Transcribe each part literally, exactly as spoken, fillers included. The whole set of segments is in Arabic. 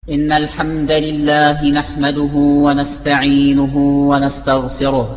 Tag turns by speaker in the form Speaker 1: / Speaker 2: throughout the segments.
Speaker 1: إن الحمد لله نحمده ونستعينه ونستغفره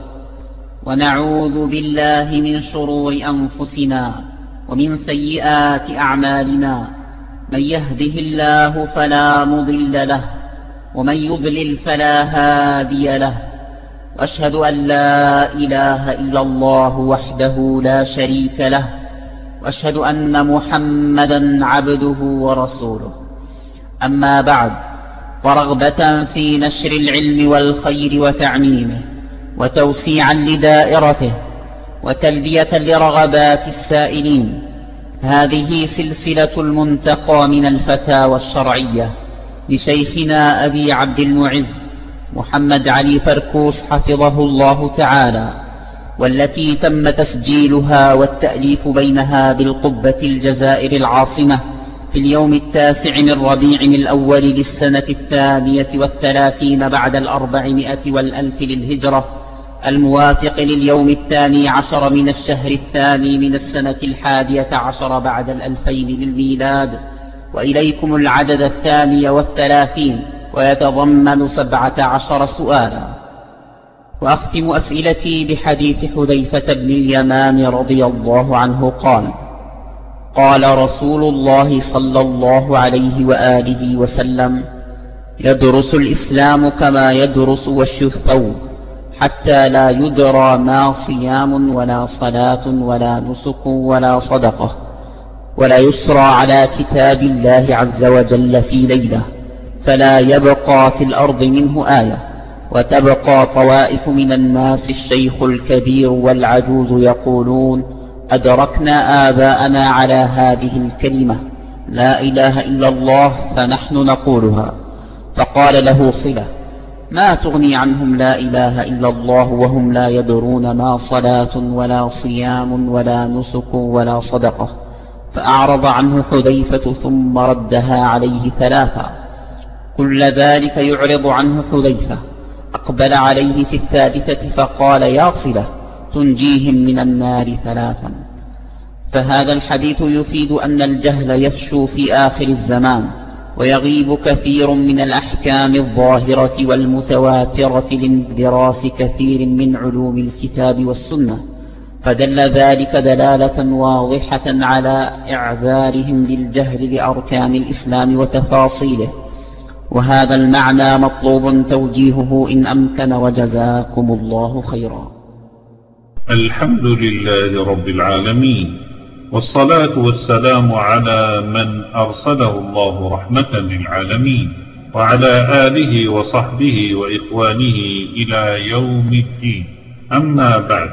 Speaker 1: ونعوذ بالله من شرور أنفسنا ومن سيئات أعمالنا. من يهده الله فلا مضل له ومن يضلل فلا هادي له، وأشهد أن لا إله إلا الله وحده لا شريك له، وأشهد أن محمدا عبده ورسوله. أما بعد، فرغبة في نشر العلم والخير وتعميمه وتوسيعا لدائرته وتلبية لرغبات السائلين، هذه سلسلة المنتقى من الفتاوى الشرعية لشيخنا أبي عبد المعز محمد علي فركوس حفظه الله تعالى، والتي تم تسجيلها والتأليف بينها بالقبة الجزائر العاصمة في اليوم التاسع من ربيع الأول للسنة الثانية والثلاثين بعد الأربعمائة والألف للهجرة، الموافق لليوم الثاني عشر من الشهر الثاني من السنة الحادية عشر بعد الألفين للميلاد. وإليكم العدد الثاني والثلاثين، ويتضمن سبعة عشر سؤالا. وأختم أسئلتي بحديث حذيفة بن اليمان رضي الله عنه قال: قال رسول الله صلى الله عليه وآله وسلم: يدرس الإسلام كما يدرس وشي الثوب، حتى لا يدرى ما صيام ولا صلاة ولا نسك ولا صدقة، ولا يسرى على كتاب الله عز وجل في ليلة، فلا يبقى في الأرض منه آية، وتبقى طوائف من الناس الشيخ الكبير والعجوز يقولون: أدركنا آباءنا على هذه الكلمة لا إله إلا الله، فنحن نقولها. فقال له صلة: ما تغني عنهم لا إله إلا الله وهم لا يدرون ما صلاة ولا صيام ولا نسك ولا صدقة؟ فأعرض عنه حذيفة ثم ردها عليه ثلاثا. كل ذلك يعرض عنه حذيفة، أقبل عليه في الثالثة فقال: يا صلة، تنجيهم من النار ثلاثا. فهذا الحديث يفيد أن الجهل يفشو في آخر الزمان، ويغيب كثير من الأحكام الظاهرة والمتواترة لاندراس كثير من علوم الكتاب والسنة، فدل ذلك دلالة واضحة على إعذارهم بالجهل لأركان الإسلام وتفاصيله، وهذا المعنى مطلوب توجيهه إن أمكن، وجزاكم الله خيرا.
Speaker 2: الحمد لله رب العالمين، والصلاة والسلام على من أرسله الله رحمة للعالمين، وعلى آله وصحبه وإخوانه إلى يوم الدين. أما بعد،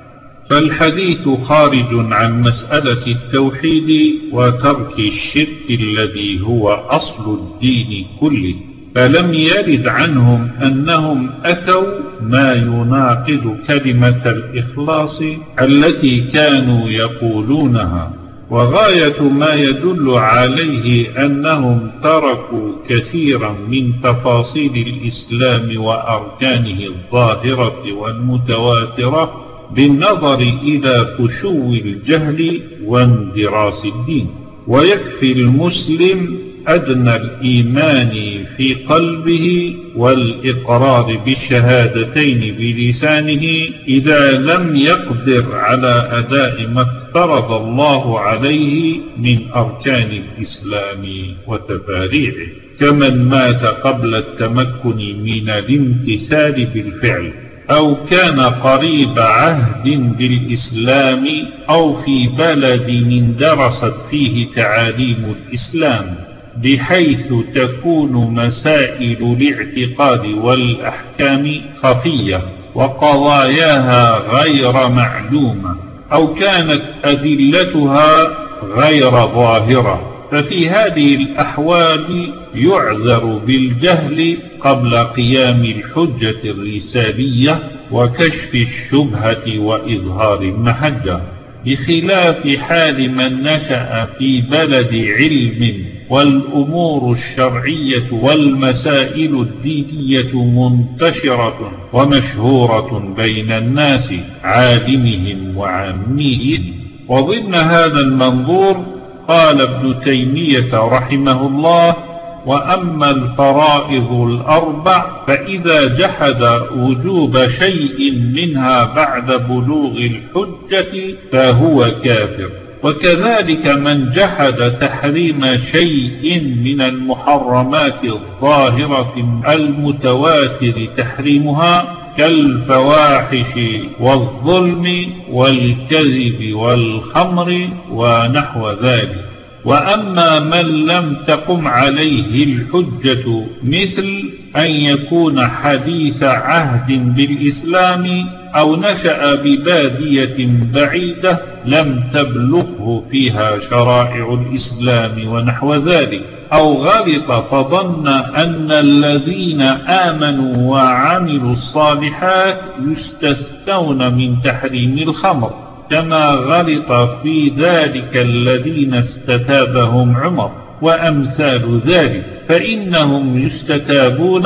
Speaker 2: فالحديث خارج عن مسألة التوحيد وترك الشرك الذي هو أصل الدين كله، فلم يرد عنهم أنهم أتوا ما يناقض كلمة الإخلاص التي كانوا يقولونها، وغاية ما يدل عليه أنهم تركوا كثيرا من تفاصيل الإسلام وأركانه الظاهرة والمتواترة بالنظر إلى فشو الجهل واندراس الدين. ويكفي المسلم أدنى الإيمان في قلبه والإقرار بالشهادتين بلسانه إذا لم يقدر على أداء ما افترض الله عليه من أركان الإسلام وتفاريعه، كمن مات قبل التمكن من الامتثال بالفعل، أو كان قريب عهد بالإسلام، أو في بلد اندرست فيه تعاليم الإسلام، بحيث تكون مسائل الاعتقاد والأحكام خفية وقضاياها غير معلومة، أو كانت أدلتها غير ظاهرة، ففي هذه الأحوال يعذر بالجهل قبل قيام الحجة الرسالية وكشف الشبهة وإظهار المحجة، بخلاف حال من نشأ في بلد علم والأمور الشرعية والمسائل الدينية منتشرة ومشهورة بين الناس عالمهم وعاميهم. وضمن هذا المنظور قال ابن تيمية رحمه الله: وأما الفرائض الأربع فإذا جحد وجوب شيء منها بعد بلوغ الحجة فهو كافر. وكذلك من جحد تحريم شيء من المحرمات الظاهرة المتواتر تحريمها كالفواحش والظلم والكذب والخمر ونحو ذلك. وأما من لم تقم عليه الحجة مثل أن يكون حديث عهد بالإسلام أو نشأ ببادية بعيدة لم تبلغه فيها شرائع الإسلام ونحو ذلك، أو غلط فظن أن الذين آمنوا وعملوا الصالحات يستثنون من تحريم الخمر، كما غلط في ذلك الذين استتابهم عمر وأمثال ذلك، فإنهم يستتابون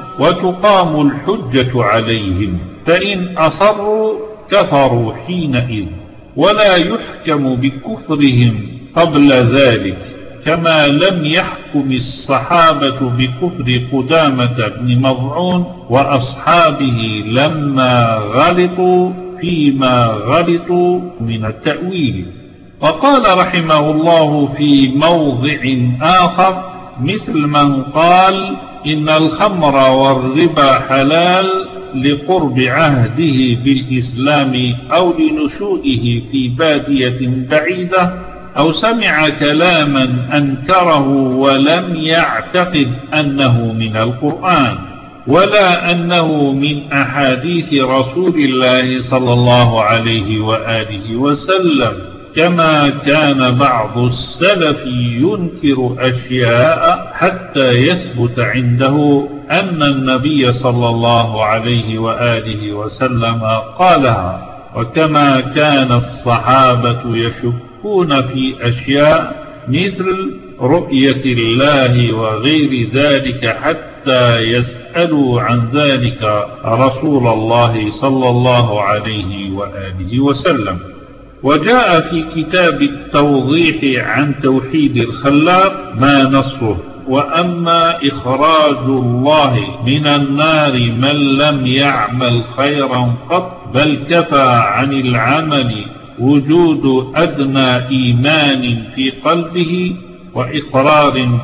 Speaker 2: وتقام الحجة عليهم، فإن أصروا كفروا حينئذ، ولا يحكم بكفرهم قبل ذلك، كما لم يحكم الصحابة بكفر قدامة بن مظعون وأصحابه لما غلطوا فيما غلطوا من التأويل. وقال رحمه الله في موضع آخر مثل من قال إن الخمر والربا حلال لقرب عهده بالإسلام أو لنشوئه في بادية بعيدة، أو سمع كلاما أنكره ولم يعتقد أنه من القرآن ولا أنه من أحاديث رسول الله صلى الله عليه وآله وسلم، كما كان بعض السلف ينكر أشياء حتى يثبت عنده أن النبي صلى الله عليه وآله وسلم قالها، وكما كان الصحابة يشكون في أشياء مثل رؤية الله وغير ذلك حتى يسألوا عن ذلك رسول الله صلى الله عليه وآله وسلم. وجاء في كتاب التوضيح عن توحيد الخلاق ما نصه: وأما إخراج الله من النار من لم يعمل خيرا قط، بل كفى عن العمل وجود أدنى إيمان في قلبه وإقرار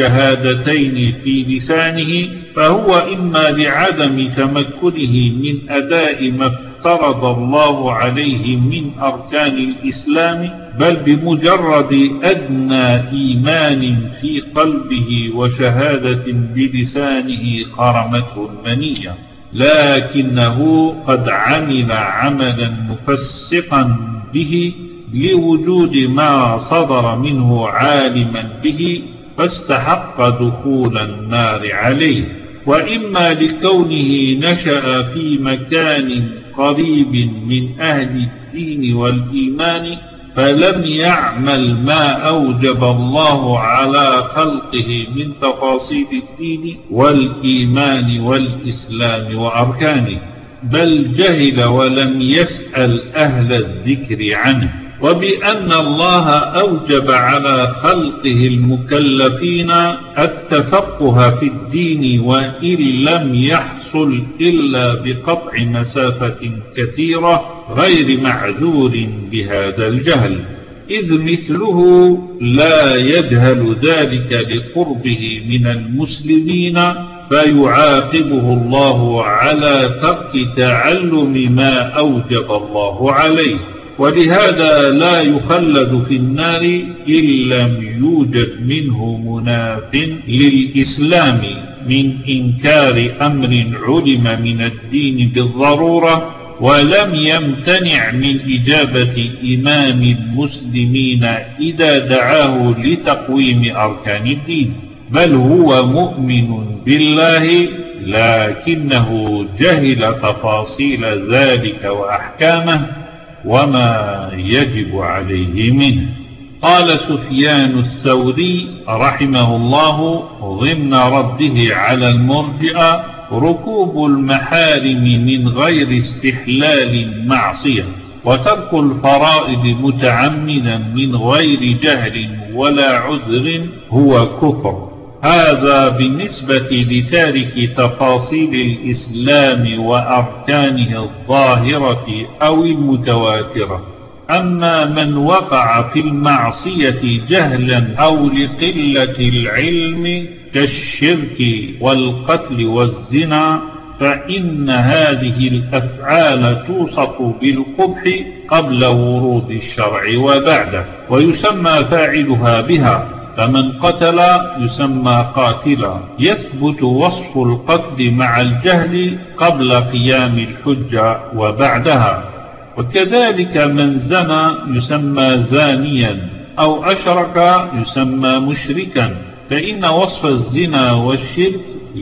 Speaker 2: بالشهادتين في لسانه، فهو إما لعدم تمكنه من أداء ما افترض الله عليه من أركان الإسلام، بل بمجرد أدنى إيمان في قلبه وشهادة بلسانه خرمته المنية، لكنه قد عمل عملا مفسقا به لوجود ما صدر منه عالما به فاستحق دخول النار عليه. وإما لكونه نشأ في مكان قريب من أهل الدين والإيمان فلم يعمل ما أوجب الله على خلقه من تفاصيل الدين والإيمان والإسلام وأركانه، بل جهل ولم يسأل أهل الذكر عنه، وبأن الله أوجب على خلقه المكلفين التفقه في الدين، وإن لم يحصل إلا بقطع مسافة كثيرة غير معذور بهذا الجهل، إذ مثله لا يجهل ذلك لقربه من المسلمين فيعاقبه الله على ترك تعلم ما أوجب الله عليه. ولهذا لا يخلد في النار إن لم يوجد منه مناف للإسلام من إنكار أمر علم من الدين بالضرورة، ولم يمتنع من إجابة إمام المسلمين إذا دعاه لتقويم أركان الدين، بل هو مؤمن بالله لكنه جهل تفاصيل ذلك وأحكامه وما يجب عليه منه. قال سفيان الثوري رحمه الله ضمن رده على المرجئة: ركوب المحارم من غير استحلال معصية، وترك الفرائض متعمدا من غير جهل ولا عذر هو كفر. هذا بالنسبة لتارك تفاصيل الإسلام وأركانه الظاهرة أو المتواترة. أما من وقع في المعصية جهلا أو لقلة العلم كالشرك والقتل والزنا، فإن هذه الأفعال توصف بالقبح قبل ورود الشرع وبعده، ويسمى فاعلها بها، فمن قتل يسمى قاتلا، يثبت وصف القتل مع الجهل قبل قيام الحجة وبعدها. وكذلك من زنى يسمى زانيا، أو أشرك يسمى مشركا، فإن وصف الزنا والشرك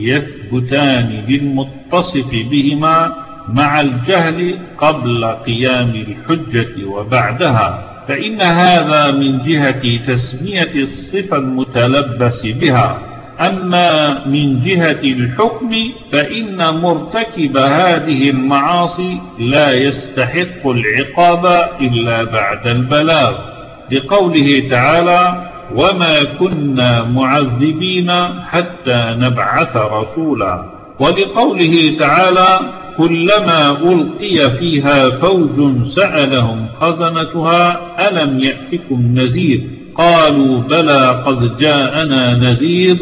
Speaker 2: يثبتان للمتصف بهما مع الجهل قبل قيام الحجة وبعدها، فإن هذا من جهة تسمية الصفة المتلبس بها. أما من جهة الحكم فإن مرتكب هذه المعاصي لا يستحق العقاب إلا بعد البلاغ، لقوله تعالى: وما كنا معذبين حتى نبعث رسولا، ولقوله تعالى: كلما ألقي فيها فوج سألهم خزنتها ألم يأتكم نذير قالوا بلى قد جاءنا نذير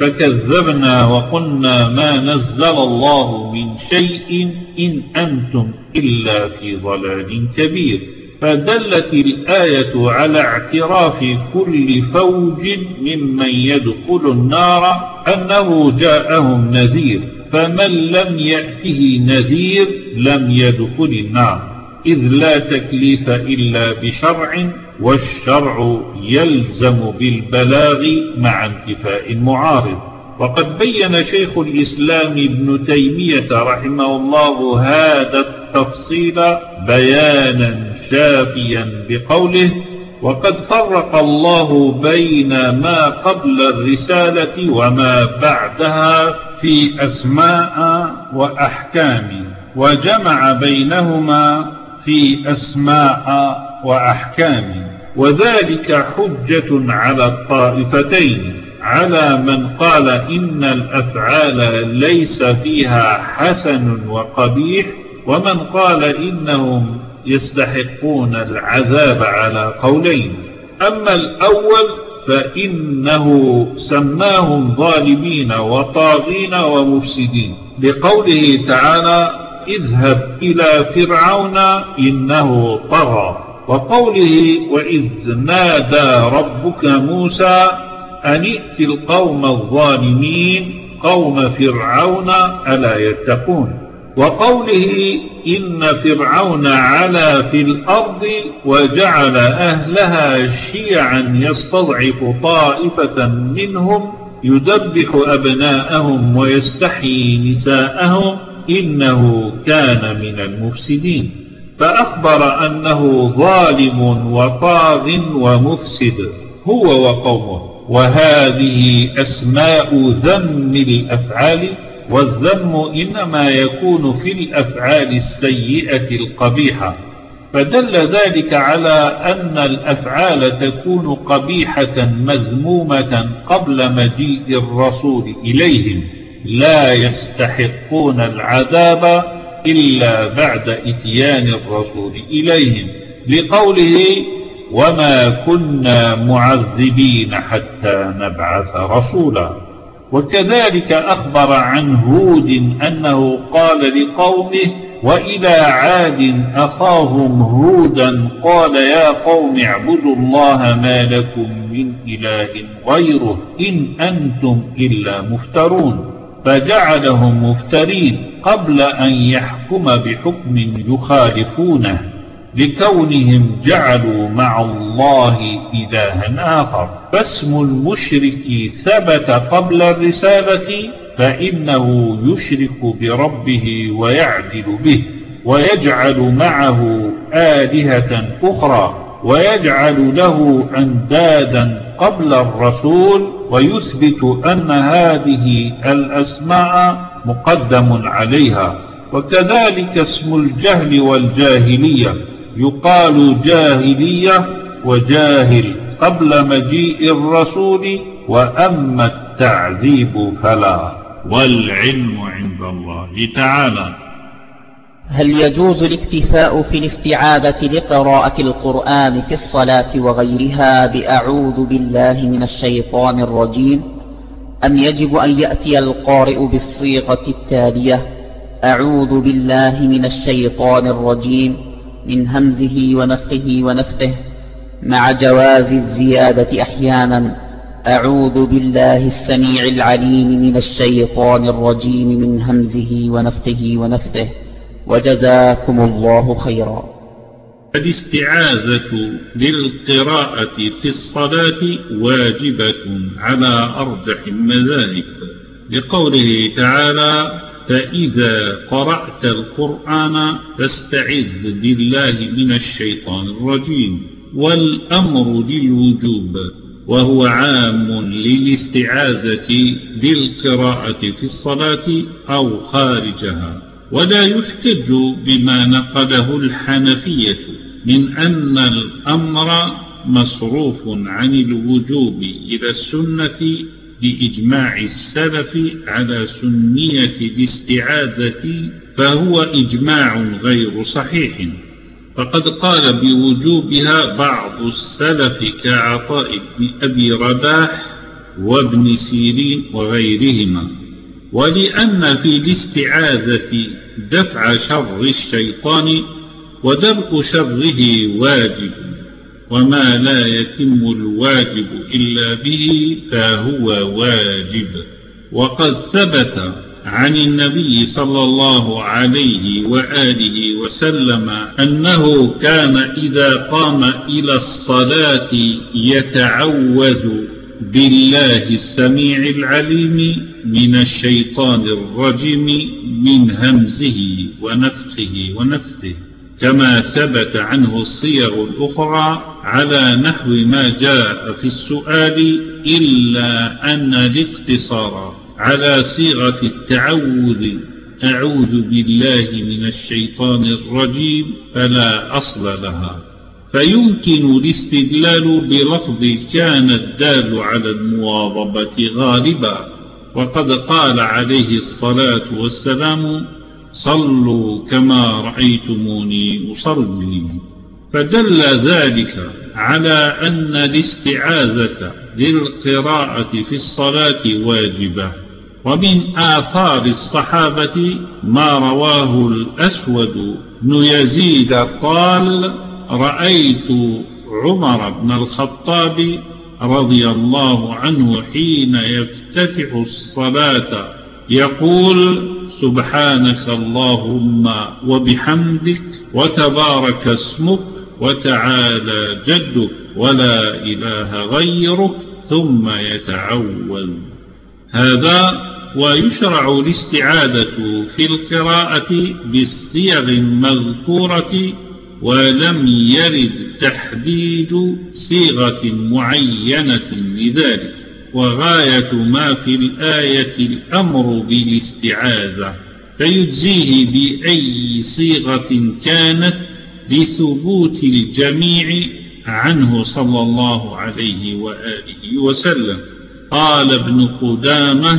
Speaker 2: فكذبنا وقلنا ما نزل الله من شيء إن أنتم إلا في ضلال كبير. فدلت الآية على اعتراف كل فوج ممن يدخل النار أنه جاءهم نذير، فمن لم يأته نذير لم يدخل النار، إذ لا تكليف إلا بشرع، والشرع يلزم بالبلاغ مع انتفاء المعارض. وقد بين شيخ الإسلام ابن تيمية رحمه الله هذا التفصيل بيانا شافيا بقوله: وقد فرق الله بين ما قبل الرسالة وما بعدها في أسماء وأحكام، وجمع بينهما في أسماء وأحكام، وذلك حجة على الطائفتين، على من قال إن الأفعال ليس فيها حسن وقبيح، ومن قال إنهم يستحقون العذاب على قولين. أما الأول فإنه سماهم ظالمين وطاغين ومفسدين، لقوله تعالى: اذهب إلى فرعون إنه طغى، وقوله: وإذ نادى ربك موسى أن ائت القوم الظالمين قوم فرعون ألا يتقون، وقوله: إن فرعون علا في الأرض وجعل أهلها شيعا يستضعف طائفة منهم يذبح أبناءهم ويستحيي نساءهم إنه كان من المفسدين، فأخبر أنه ظالم وطاغ ومفسد هو وقومه. وهذه أسماء ذم الأفعال، والذم إنما يكون في الأفعال السيئة القبيحة، فدل ذلك على أن الأفعال تكون قبيحة مذمومة قبل مجيء الرسول إليهم، لا يستحقون العذاب إلا بعد إتيان الرسول إليهم، لقوله: وما كنا معذبين حتى نبعث رسولا. وكذلك أخبر عن هود أنه قال لقومه: وإلى عاد أخاهم هودا قال يا قوم اعبدوا الله ما لكم من إله غيره إن أنتم إلا مفترون، فجعلهم مفترين قبل أن يحكم بحكم يخالفونه، لكونهم جعلوا مع الله إلها آخر. فاسم المشرك ثبت قبل الرسالة، فإنه يشرك بربه ويعدل به، ويجعل معه آلهة أخرى، ويجعل له أندادا قبل الرسول، ويثبت أن هذه الأسماء مقدم عليها. وكذلك اسم الجهل والجاهلية، يقال جاهلية وجاهل قبل مجيء الرسول، وأما التعذيب فلا، والعلم عند الله تعالى.
Speaker 1: هل يجوز الاكتفاء في الاستعاذة لقراءة القرآن في الصلاة وغيرها بأعوذ بالله من الشيطان الرجيم، أم يجب أن يأتي القارئ بالصيغة التالية: أعوذ بالله من الشيطان الرجيم من همزه ونفخه ونفثه، مع جواز الزيادة أحيانا: أعوذ بالله السميع العليم من الشيطان الرجيم من همزه ونفخه ونفثه، وجزاكم الله خيرا.
Speaker 2: الاستعاذة للقراءة في الصلاة واجبة على أرجح المذاهب، لقوله تعالى: فإذا قرأت القرآن فاستعذ بالله من الشيطان الرجيم، والأمر للوجوب، وهو عام للاستعاذة للقراءة في الصلاة أو خارجها. ولا يحتج بما نقله الحنفية من أن الأمر مصروف عن الوجوب إلى السنة لإجماع السلف على سنية الاستعاذة، فهو إجماع غير صحيح، فقد قال بوجوبها بعض السلف كعطاء بن أبي رباح وابن سيرين وغيرهما. ولأن في الاستعاذة دفع شر الشيطان ودرء شره واجب، وما لا يتم الواجب إلا به فهو واجب. وقد ثبت عن النبي صلى الله عليه وآله وسلم أنه كان إذا قام إلى الصلاة يتعوذ بالله السميع العليم من الشيطان الرجيم من همزه ونفخه ونفثه، كما ثبت عنه الصيغ الأخرى على نحو ما جاء في السؤال، إلا أن الاقتصار على صيغة التعوذ أعوذ بالله من الشيطان الرجيم فلا أصل لها، فيمكن الاستدلال بلفظ كان الدال على المواظبة غالبا، وقد قال عليه الصلاة والسلام: صلوا كما رأيتموني أصلي. فدل ذلك على أن الاستعاذة للقراءة في الصلاة واجبة. ومن آثار الصحابة ما رواه الأسود بن يزيد قال: رأيت عمر بن الخطاب رضي الله عنه حين يفتتح الصلاة يقول: سبحانك اللهم وبحمدك وتبارك اسمك وتعالى جدك ولا إله غيرك، ثم يتعوذ. هذا ويشرع الاستعاذة في القراءة بالصيغ المذكورة، ولم يرد تحديد صيغة معينة لذلك، وغاية ما في الآية الأمر بالاستعاذة، فيجزيه بأي صيغة كانت لثبوت الجميع عنه صلى الله عليه وآله وسلم. قال ابن قدامة: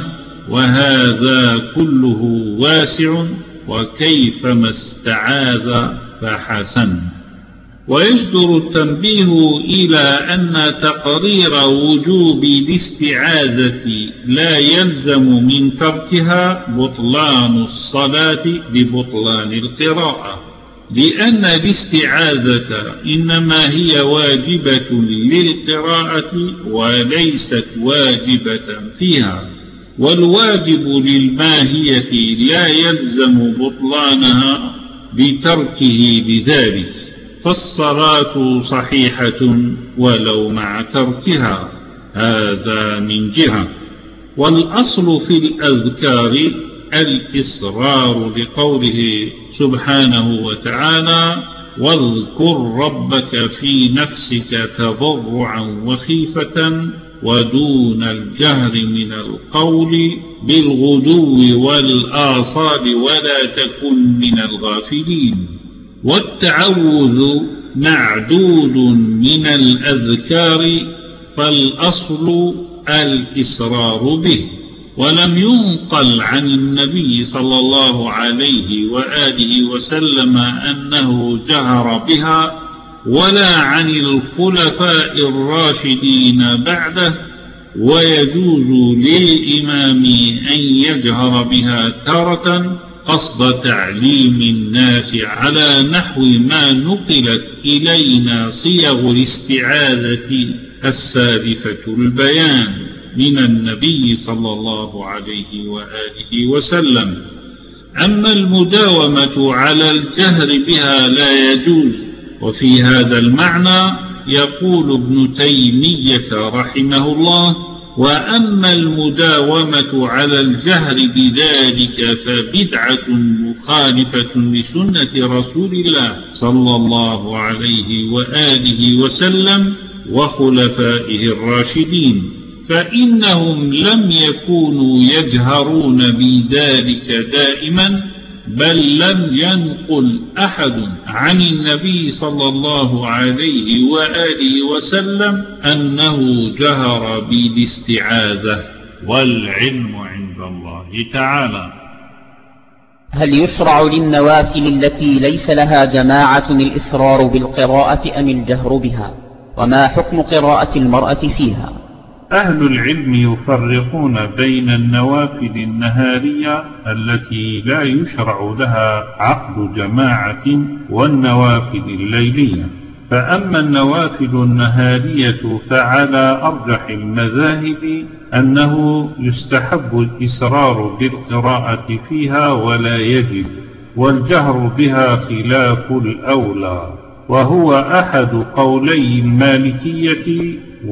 Speaker 2: وهذا كله واسع، وكيفما استعاذ فحسن. ويجدر التنبيه إلى أن تقرير وجوب الاستعاذة لا يلزم من تركها بطلان الصلاة لبطلان القراءة، لأن الاستعاذة إنما هي واجبة للقراءة وليست واجبة فيها، والواجب للماهية لا يلزم بطلانها بتركه لذلك، فالصلاة صحيحة ولو مع تركها. هذا من جهة. والأصل في الأذكار الإصرار لقوله سبحانه وتعالى: واذكر ربك في نفسك تضرعا وخيفة ودون الجهر من القول بالغدو والآصال ولا تكن من الغافلين. والتعوذ معدود من الأذكار، فالأصل الإسرار به. ولم ينقل عن النبي صلى الله عليه وآله وسلم أنه جهر بها ولا عن الخلفاء الراشدين بعده. ويجوز للإمام أن يجهر بها تارة قصد تعليم الناس على نحو ما نقلت إلينا صيغ الاستعاذة السالفة البيان من النبي صلى الله عليه وآله وسلم. أما المداومة على الجهر بها لا يجوز. وفي هذا المعنى يقول ابن تيمية رحمه الله: وأما المداومة على الجهر بذلك فبدعة مخالفة لسنة رسول الله صلى الله عليه وآله وسلم وخلفائه الراشدين، فإنهم لم يكونوا يجهرون بذلك دائما، بل لم ينقل أحد عن النبي صلى الله عليه وآله وسلم أنه جهر بالاستعاذة، والعلم عند الله تعالى.
Speaker 1: هل يشرع للنوافل التي ليس لها جماعة الإسرار بالقراءة أم الجهر بها؟ وما حكم قراءة المرأة فيها؟
Speaker 2: أهل العلم يفرقون بين النوافل النهارية التي لا يشرع لها عقد جماعة والنوافل الليلية. فأما النوافل النهارية فعلى أرجح المذاهب أنه يستحب الإسرار بالقراءة فيها ولا يجب، والجهر بها خلاف الأولى، وهو أحد قولي المالكية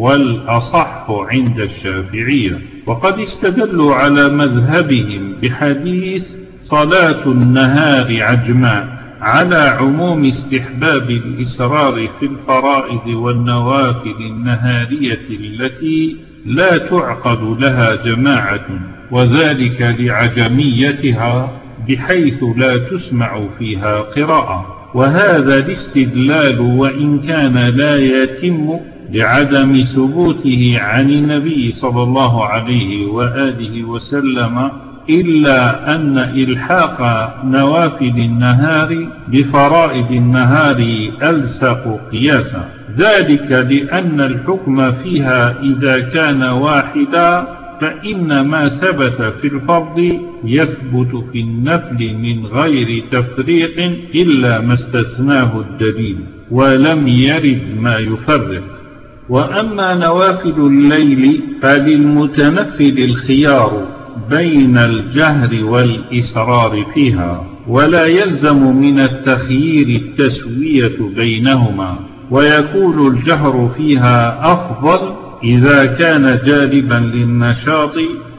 Speaker 2: والأصح عند الشافعية. وقد استدلوا على مذهبهم بحديث صلاة النهار عجماء على عموم استحباب الإسرار في الفرائض والنوافل النهارية التي لا تعقد لها جماعة، وذلك لعجميتها بحيث لا تسمع فيها قراءة. وهذا الاستدلال وإن كان لا يتم لعدم ثبوته عن النبي صلى الله عليه وآله وسلم، إلا أن إلحاق نوافل النهار بفرائض النهار ألصق قياسا، ذلك لأن الحكم فيها إذا كان واحدا فإن ما ثبت في الفرض يثبت في النفل من غير تفريق إلا ما استثناه الدليل، ولم يرد ما يفرق. وأما نوافل الليل فللمتنفل الخيار بين الجهر والإسرار فيها، ولا يلزم من التخيير التسوية بينهما، ويكون الجهر فيها أفضل إذا كان جالبا للنشاط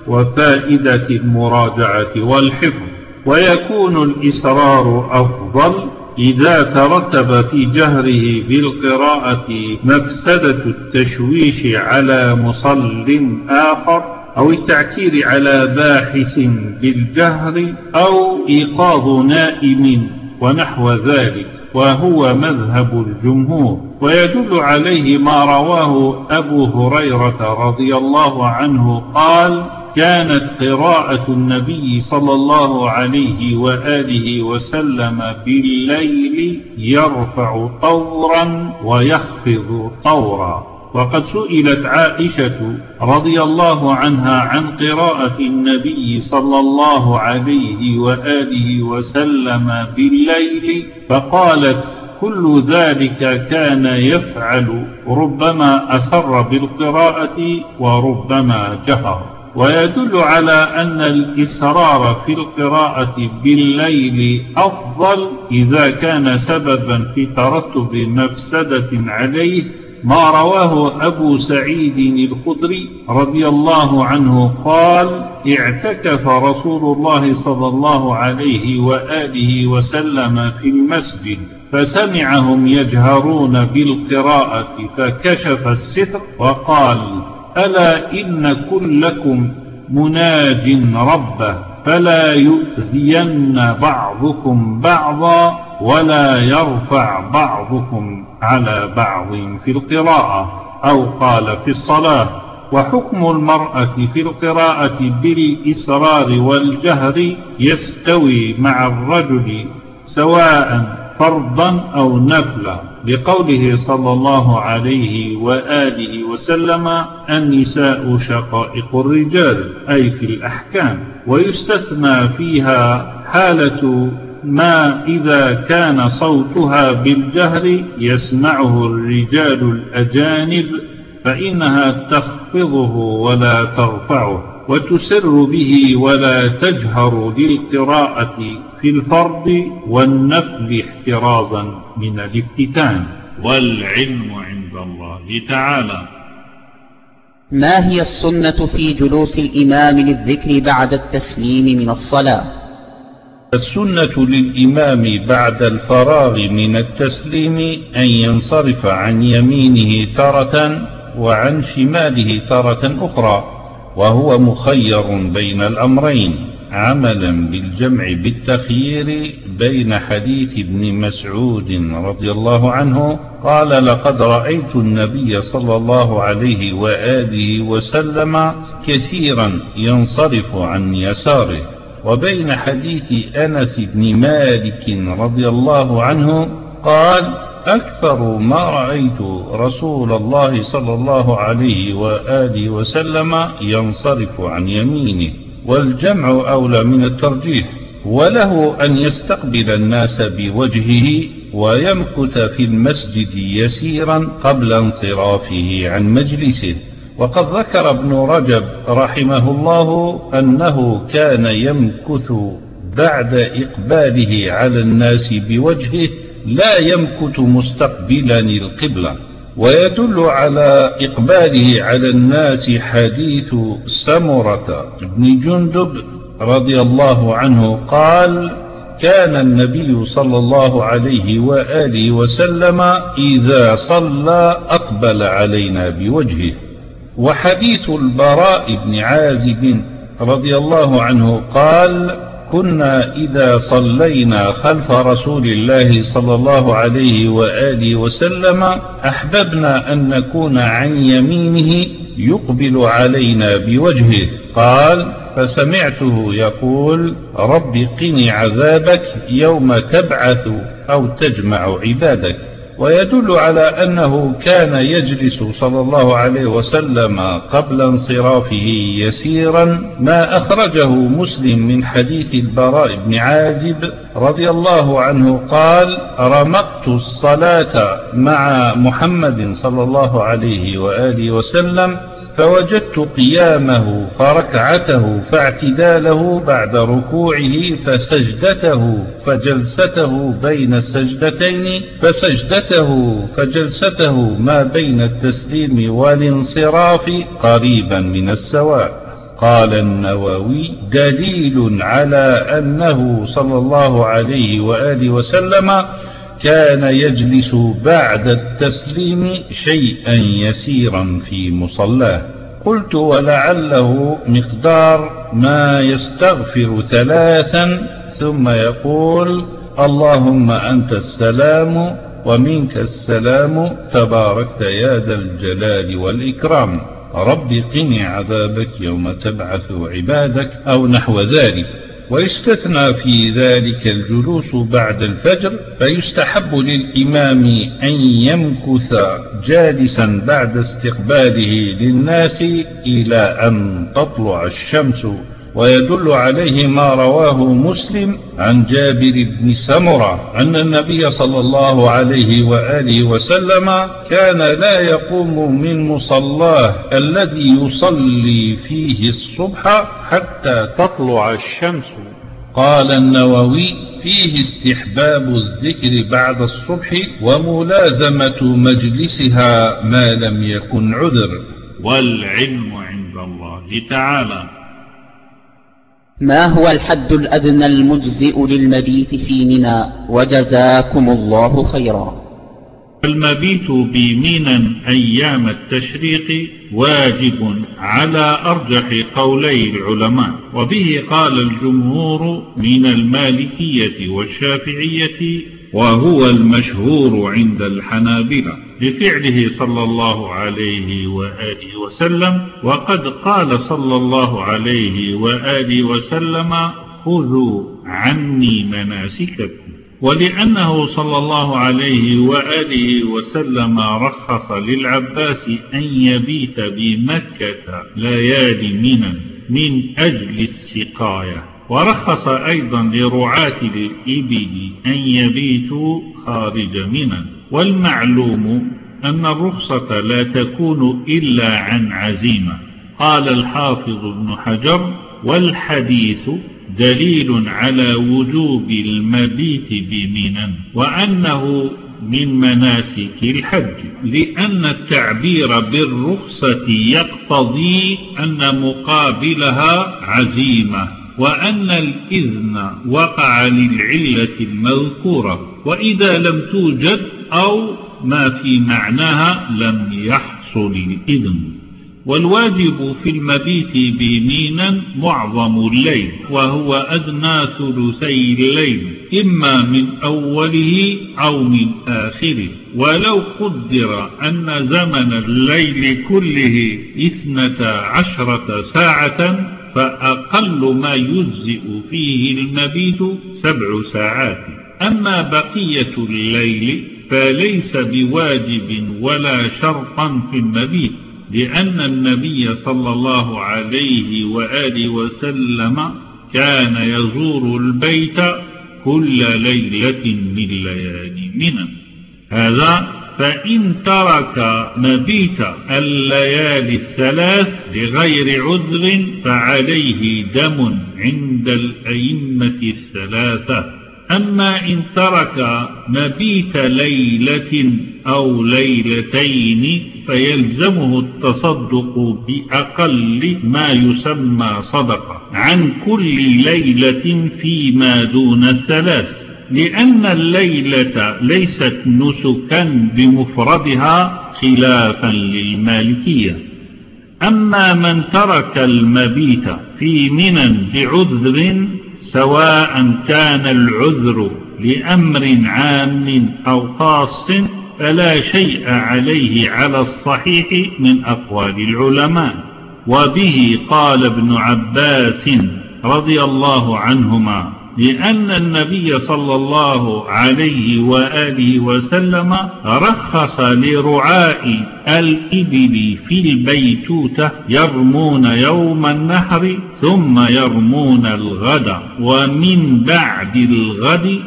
Speaker 2: وفائدة المراجعة والحفظ، ويكون الإسرار أفضل إذا ترتب في جهره بالقراءة مفسدة التشويش على مصل آخر، أو التعكير على باحث بالجهر، أو إيقاظ نائم ونحو ذلك، وهو مذهب الجمهور. ويدل عليه ما رواه أبو هريرة رضي الله عنه قال: كانت قراءة النبي صلى الله عليه وآله وسلم بالليل يرفع طورا ويخفض طورا. وقد سئلت عائشة رضي الله عنها عن قراءة النبي صلى الله عليه وآله وسلم بالليل فقالت: كل ذلك كان يفعل، ربما أسر بالقراءة وربما جهر. ويدل على أن الإسرار في القراءة بالليل أفضل إذا كان سببا في ترتب مفسدة عليه، ما رواه أبو سعيد الخدري رضي الله عنه قال: اعتكف رسول الله صلى الله عليه وآله وسلم في المسجد فسمعهم يجهرون بالقراءة فكشف الستر وقال: ألا إن كلكم مناج ربه، فلا يؤذين بعضكم بعضا ولا يرفع بعضكم على بعض في القراءة، أو قال في الصلاة. وحكم المرأة في القراءة بالإسرار والجهر يستوي مع الرجل سواء فرضا أو نفلا، لقوله صلى الله عليه وآله وسلم: النساء شقائق الرجال، أي في الأحكام. ويستثنى فيها حالة ما إذا كان صوتها بالجهر يسمعه الرجال الأجانب، فإنها تخفضه ولا ترفعه، وتسر به ولا تجهر للقراءة في الفرض والنفل احترازا من الافتتان. والعلم عند الله تعالى.
Speaker 1: ما هي السنة في جلوس الإمام للذكر بعد التسليم من الصلاة؟
Speaker 3: السنة للإمام بعد الفراغ من التسليم أن ينصرف عن يمينه تارة وعن شماله تارة أخرى، وهو مخير بين الأمرين عملا بالجمع بالتخيير بين حديث ابن مسعود رضي الله عنه قال: لقد رأيت النبي صلى الله عليه وآله وسلم كثيرا ينصرف عن يساره، وبين حديث أنس بن مالك رضي الله عنه قال: أكثر ما رأيت رسول الله صلى الله عليه وآله وسلم ينصرف عن يمينه، والجمع أولى من الترجيح. وله أن يستقبل الناس بوجهه ويمكث في المسجد يسيرا قبل انصرافه عن مجلسه. وقد ذكر ابن رجب رحمه الله أنه كان يمكث بعد إقباله على الناس بوجهه، لا يمكث مستقبلا القبلة. ويدل على إقباله على الناس حديث سمرة بن جندب رضي الله عنه قال: كان النبي صلى الله عليه وآله وسلم إذا صلى أقبل علينا بوجهه. وحديث البراء بن عازب رضي الله عنه قال: كنا إذا صلينا خلف رسول الله صلى الله عليه وآله وسلم أحببنا أن نكون عن يمينه يقبل علينا بوجهه. قال: فسمعته يقول: رب قني عذابك يوم تبعث أو تجمع عبادك. ويدل على أنه كان يجلس صلى الله عليه وسلم قبل انصرافه يسيرا، ما أخرجه مسلم من حديث البراء بن عازب رضي الله عنه قال: رمقت الصلاة مع محمد صلى الله عليه وآله وسلم فوجدت قيامه فركعته فاعتداله بعد ركوعه فسجدته فجلسته بين السجدتين فسجدته فجلسته ما بين التسليم والانصراف قريبا من السواء. قال النووي: دليل على أنه صلى الله عليه وآله وسلم كان يجلس بعد التسليم شيئا يسيرا في مصلاه. قلت: ولعله مقدار ما يستغفر ثلاثا ثم يقول: اللهم أنت السلام ومنك السلام تباركت يا ذا الجلال والإكرام، رب قني عذابك يوم تبعث عبادك، أو نحو ذلك. ويستثنى في ذلك الجلوس بعد الفجر، فيستحب للإمام أن يمكث جالسا بعد استقباله للناس إلى أن تطلع الشمس. ويدل عليه ما رواه مسلم عن جابر بن سمرة أن النبي صلى الله عليه وآله وسلم كان لا يقوم من مصلاه الذي يصلي فيه الصبح حتى تطلع الشمس. قال النووي: فيه استحباب الذكر بعد الصبح وملازمة مجلسها ما لم يكن عذر.
Speaker 2: والعلم عند الله تعالى.
Speaker 1: ما هو الحد الأدنى المجزئ للمبيت في منى؟ وجزاكم الله خيرا.
Speaker 2: المبيت بمنى أيام التشريق واجب على أرجح قولي العلماء، وبه قال الجمهور من المالكية والشافعية، وهو المشهور عند الحنابلة. لفعله صلى الله عليه وآله وسلم. وقد قال صلى الله عليه وآله وسلم: خذوا عني مناسككم. ولأنه صلى الله عليه وآله وسلم رخص للعباس أن يبيت بمكة ليالي منى من أجل السقاية، ورخص أيضا لرعاة الإبل أن يبيتوا خارج منى. والمعلوم أن الرخصة لا تكون إلا عن عزيمة. قال الحافظ ابن حجر: والحديث دليل على وجوب المبيت بمنى وأنه من مناسك الحج، لأن التعبير بالرخصة يقتضي أن مقابلها عزيمة، وأن الإذن وقع للعلة المذكورة، وإذا لم توجد أو ما في معناها لم يحصل الإذن. والواجب في المبيت بمينا معظم الليل، وهو أدنى ثلثي الليل، إما من أوله أو من آخره. ولو قدر أن زمن الليل كله اثنتا عشرة ساعة فأقل ما يجزئ فيه المبيت سبع ساعات. أما بقية الليل فليس بواجب ولا شرطا في المبيت، لأن النبي صلى الله عليه وآله وسلم كان يزور البيت كل ليلة من ليالي منى. هذا فإن ترك مبيت الليالي الثلاث لغير عذر فعليه دم عند الأئمة الثلاثة. أما إن ترك مبيت ليلة أو ليلتين فيلزمه التصدق بأقل ما يسمى صدقة عن كل ليلة فيما دون الثلاث، لأن الليلة ليست نسكا بمفردها خلافا للمالكية. أما من ترك المبيت في منى بعذر، سواء كان العذر لأمر عام أو خاص، فلا شيء عليه على الصحيح من أقوال العلماء. وبه قال ابن عباس رضي الله عنهما: لأن النبي صلى الله عليه وآله وسلم رخص لرعاء الإبل في البيتوتة يرمون يوم النحر ثم يرمون الغد، ومن بعد الغد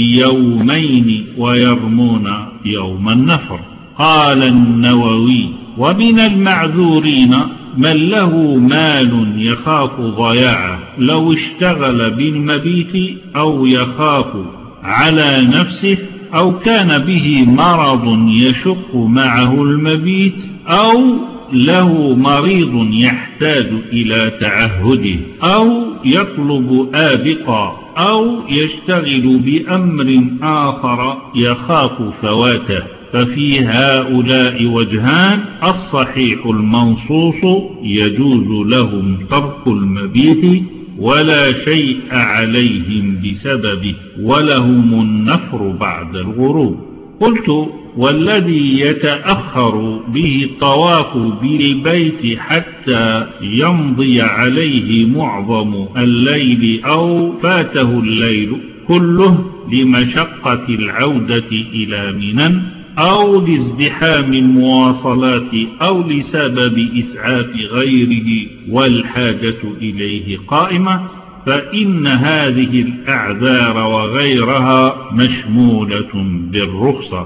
Speaker 2: بيومين ويرمون يوم النفر. قال النووي: ومن المعذورين من له مال يخاف ضياعه لو اشتغل بالمبيت، أو يخاف على نفسه، أو كان به مرض يشق معه المبيت، أو له مريض يحتاج إلى تعهده، أو يطلب آبقا، أو يشتغل بأمر آخر يخاف فواته. ففي هؤلاء وجهان: الصحيح المنصوص يجوز لهم ترك المبيت ولا شيء عليهم بسببه، ولهم النفر بعد الغروب. قلت: والذي يتأخر به الطواف بالبيت حتى يمضي عليه معظم الليل أو فاته الليل كله لمشقة العودة إلى منى، أو لازدحام المواصلات، أو لسبب إسعاف غيره والحاجة إليه قائمة، فإن هذه الأعذار وغيرها مشمولة بالرخصة،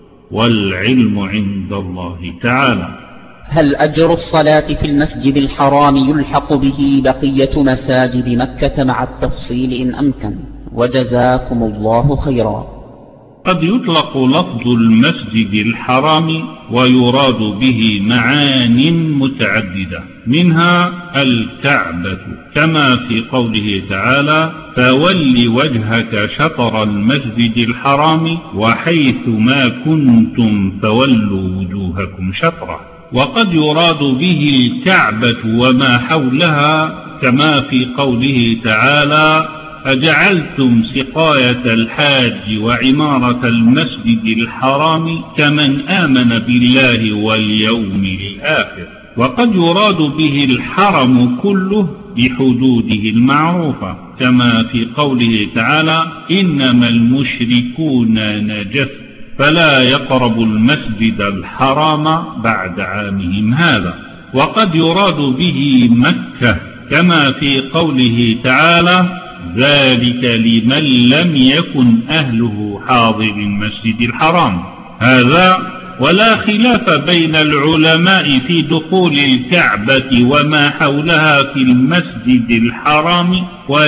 Speaker 2: والعلم عند الله تعالى.
Speaker 1: هل أجر الصلاة في المسجد الحرام يلحق به بقية مساجد مكة مع التفصيل إن أمكن؟ وجزاكم الله خيرا.
Speaker 2: قد يطلق لفظ المسجد الحرام ويراد به معان متعددة، منها الكعبة، كما في قوله تعالى: فول وجهك شطر المسجد الحرام وحيث ما كنتم فولوا وجوهكم شطره. وقد يراد به الكعبة وما حولها، كما في قوله تعالى: أجعلتم سقاية الحاج وعمارة المسجد الحرام كمن آمن بالله واليوم الآخر. وقد يراد به الحرم كله بحدوده المعروفة، كما في قوله تعالى: إنما المشركون نجس فلا يقربوا المسجد الحرام بعد عامهم هذا. وقد يراد به مكة، كما في قوله تعالى: ذلك لمن لم يكن أهله حاضر المسجد الحرام. هذا ولا خلاف بين العلماء في دخول الكعبة وما حولها في المسجد الحرام،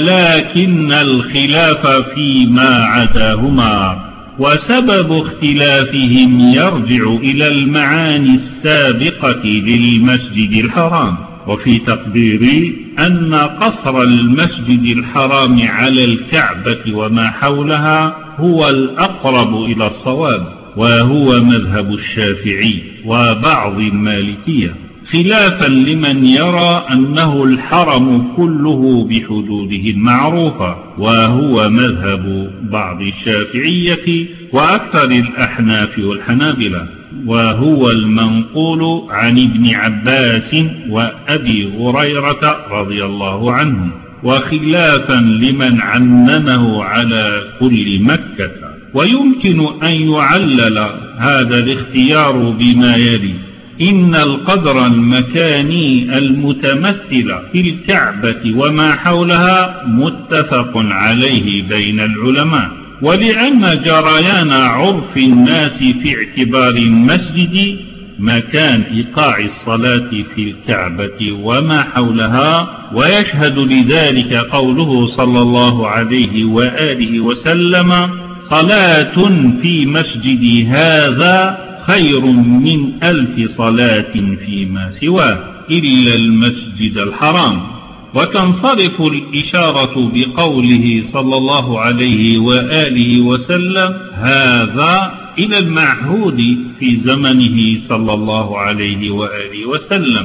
Speaker 2: ولكن الخلاف فيما عداهما، وسبب اختلافهم يرجع إلى المعاني السابقة للمسجد الحرام. وفي تقديري أن قصر المسجد الحرام على الكعبة وما حولها هو الأقرب إلى الصواب، وهو مذهب الشافعي وبعض المالكية، خلافا لمن يرى أنه الحرم كله بحدوده المعروفة، وهو مذهب بعض الشافعية وأكثر الأحناف والحنابلة، وهو المنقول عن ابن عباس وأبي هريرة رضي الله عنهم، وخلافا لمن عننه على كل مكة. ويمكن أن يعلل هذا الاختيار بما يلي: إن القدر المكاني المتمثل في الكعبة وما حولها متفق عليه بين العلماء، ولأن جريان عرف الناس في اعتبار المسجد مكان إيقاع الصلاة في الكعبة وما حولها، ويشهد لذلك قوله صلى الله عليه وآله وسلم: صلاة في مسجدي هذا خير من ألف صلاة فيما سواه إلا المسجد الحرام. وتنصرف الإشارة بقوله صلى الله عليه وآله وسلم هذا إلى المعهود في زمنه صلى الله عليه وآله وسلم،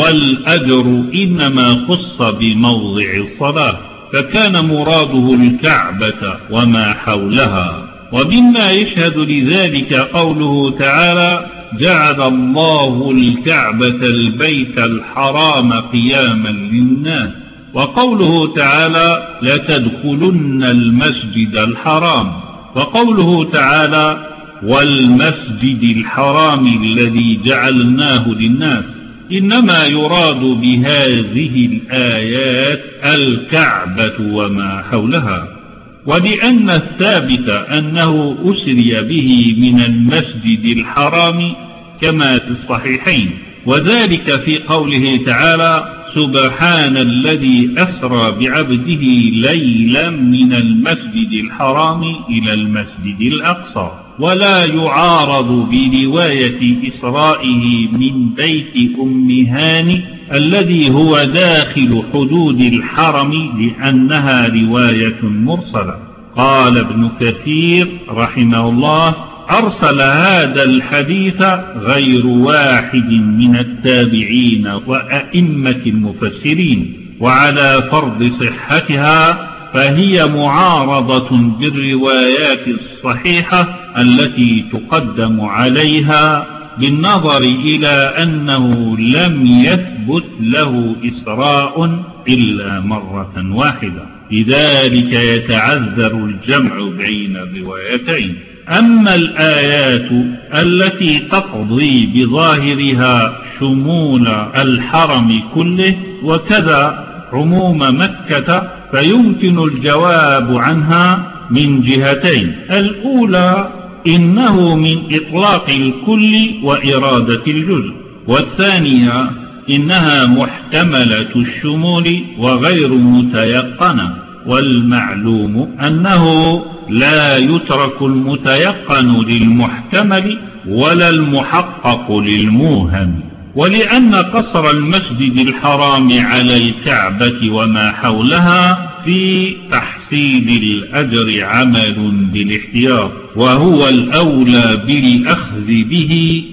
Speaker 2: والأجر إنما خص بموضع الصلاة، فكان مراده الكعبة وما حولها. ومما يشهد لذلك قوله تعالى: جعل الله الكعبة البيت الحرام قياما للناس، وقوله تعالى: لتدخلن المسجد الحرام، وقوله تعالى: والمسجد الحرام الذي جعلناه للناس. إنما يراد بهذه الآيات الكعبة وما حولها. ولأن الثابت أنه أسري به من المسجد الحرام كما في الصحيحين، وذلك في قوله تعالى: سبحان الذي أسرى بعبده ليلا من المسجد الحرام إلى المسجد الأقصى. ولا يعارض برواية إسرائه من بيت أم هاني الذي هو داخل حدود الحرم، لأنها رواية مرسلة. قال ابن كثير رحمه الله: أرسل هذا الحديث غير واحد من التابعين وأئمة المفسرين، وعلى فرض صحتها فهي معارضة بالروايات الصحيحة التي تقدم عليها، بالنظر إلى أنه لم يثبت له إسراء إلا مرة واحدة، لذلك يتعذر الجمع بين الروايتين. أما الآيات التي تقضي بظاهرها شمول الحرم كله وكذا عموم مكة، فيمكن الجواب عنها من جهتين: الأولى إنه من إطلاق الكل وإرادة الجزء، والثانية إنها محتملة الشمول وغير متيقنة. والمعلوم أنه لا يترك المتيقن للمحتمل ولا المحقق للموهم. ولأن قصر المسجد الحرام على الكعبة وما حولها في تحصيل الأجر عمل بالاحتياط، وهو الأولى بالأخذ به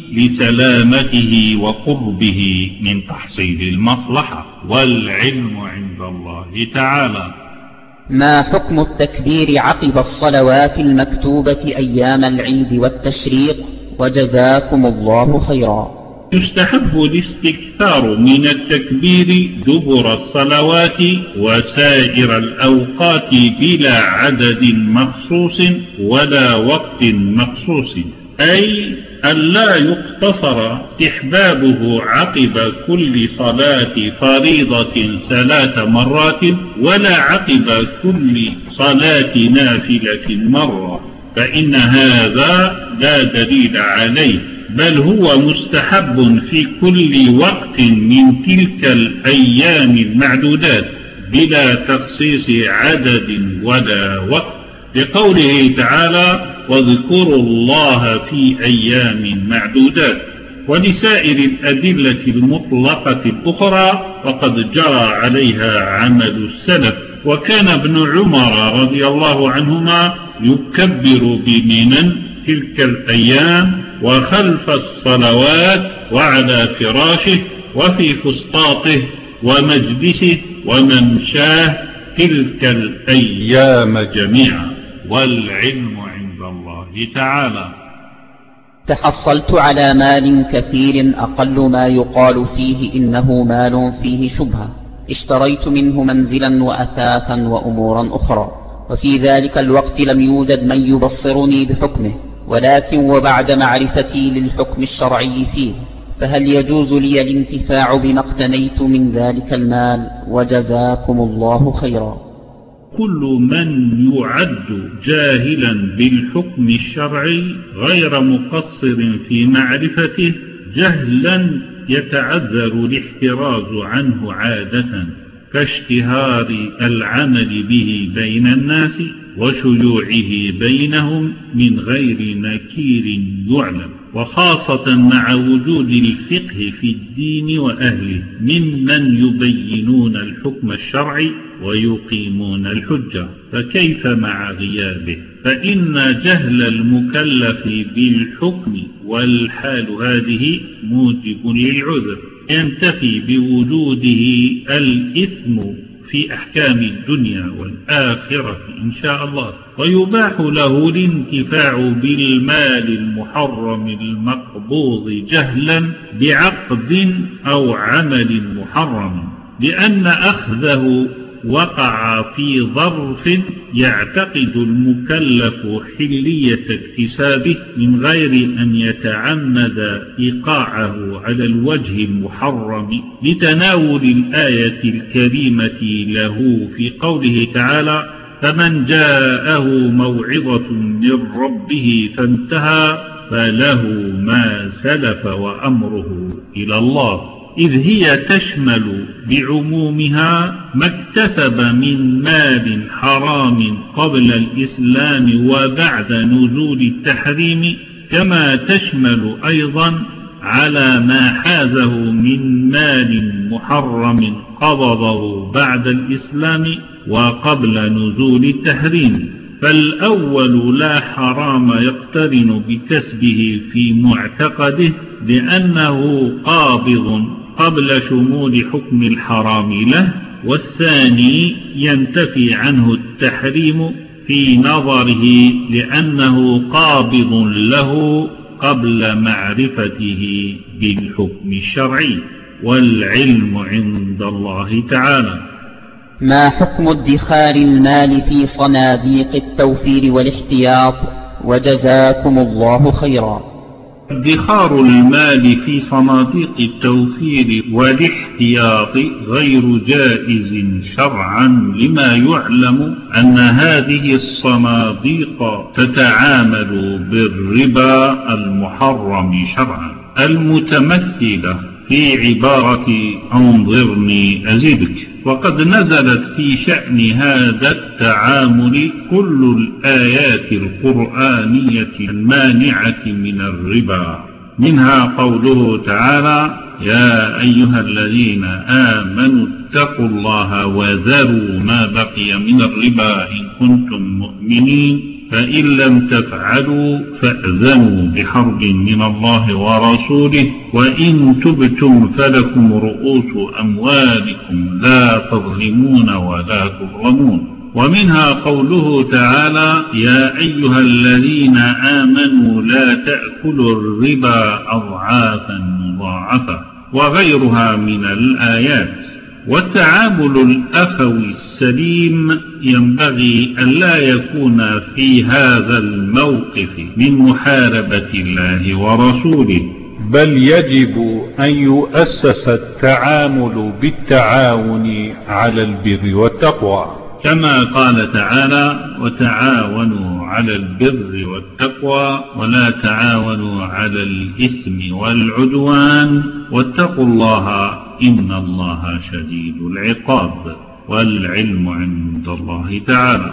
Speaker 2: لسلامته وقربه من تحصيل المصلحة، والعلم عند الله تعالى.
Speaker 1: ما حكم التكبير عقب الصلوات المكتوبة أيام العيد والتشريق؟ وجزاكم الله خيرا.
Speaker 2: يستحب الاستكثار من التكبير دبر الصلوات وسائر الأوقات بلا عدد مخصوص ولا وقت مخصوص، أي ألا يقتصر استحبابه عقب كل صلاة فريضة ثلاث مرات ولا عقب كل صلاة نافلة مرة، فإن هذا لا دليل عليه، بل هو مستحب في كل وقت من تلك الأيام المعدودات بلا تخصيص عدد ولا وقت، لقوله تعالى: واذكروا الله في أيام معدودات. ولسائر الأدلة المطلقة الأخرى وقد جرى عليها عمل السلف، وكان ابن عمر رضي الله عنهما يكبر بمنى تلك الأيام وخلف الصلوات وعلى فراشه وفي فسطاطه ومجلسه وممشاه تلك الأيام جميعا، والعلم عند الله تعالى.
Speaker 1: تحصلت على مال كثير أقل ما يقال فيه إنه مال فيه شبهة، اشتريت منه منزلا وأثاثا وأمورا أخرى، وفي ذلك الوقت لم يوجد من يبصرني بحكمه، ولكن وبعد معرفتي للحكم الشرعي فيه، فهل يجوز لي الانتفاع بما اقتنيت من ذلك المال؟ وجزاكم الله خيرا.
Speaker 2: كل من يعد جاهلا بالحكم الشرعي غير مقصر في معرفته جهلا يتعذر الاحتراز عنه عادة، كاشتهار العمل به بين الناس وشيوعه بينهم من غير نكير يعلم، وخاصة مع وجود الفقه في الدين وأهله ممن يبينون الحكم الشرعي ويقيمون الحجة، فكيف مع غيابه؟ فإن جهل المكلف بالحكم والحال هذه موجب للعذر، ينتفي بوجوده الإثم في أحكام الدنيا والآخرة إن شاء الله، ويباح له الانتفاع بالمال المحرم المقبوض جهلا بعقد أو عمل محرم، لأن أخذه وقع في ظرف يعتقد المكلف حلية اكتسابه من غير أن يتعمد إيقاعه على الوجه المحرم، لتناول الآية الكريمة له في قوله تعالى: فمن جاءه موعظة من ربه فانتهى فله ما سلف وأمره إلى الله، إذ هي تشمل بعمومها ما اكتسب من مال حرام قبل الإسلام وبعد نزول التحريم، كما تشمل أيضا على ما حازه من مال محرم قبضه بعد الإسلام وقبل نزول التحريم. فالأول لا حرام يقترن بكسبه في معتقده لأنه قابض قبل شمول حكم الحرام له، والثاني ينتفي عنه التحريم في نظره لأنه قابض له قبل معرفته بالحكم الشرعي، والعلم عند الله تعالى.
Speaker 1: ما حكم ادخار المال في صناديق التوفير والاحتياط؟ وجزاكم الله خيرا.
Speaker 2: ادخار المال في صناديق التوفير والاحتياط غير جائز شرعا، لما يعلم أن هذه الصناديق تتعامل بالربا المحرم شرعا، المتمثلة في عبارة أنظرني أزدك، وقد نزلت في شأن هذا التعامل كل الآيات القرآنية المانعة من الربا، منها قوله تعالى: يا أيها الذين آمنوا اتقوا الله وذروا ما بقي من الربا إن كنتم مؤمنين، فإن لم تفعلوا فأذنوا بحرب من الله ورسوله، وإن تبتم فلكم رؤوس أموالكم لا تظلمون ولا تظلمون. ومنها قوله تعالى: يا أيها الذين آمنوا لا تأكلوا الربا أضعافا مضاعفة، وغيرها من الآيات. والتعامل الأخوي السليم ينبغي ألا يكون في هذا الموقف من محاربة الله ورسوله،
Speaker 3: بل يجب أن يؤسس التعامل بالتعاون على البر والتقوى،
Speaker 2: كما قال تعالى: وتعاونوا على البر والتقوى ولا تعاونوا على الإثم والعدوان واتقوا الله إن الله شديد العقاب، والعلم عند الله تعالى.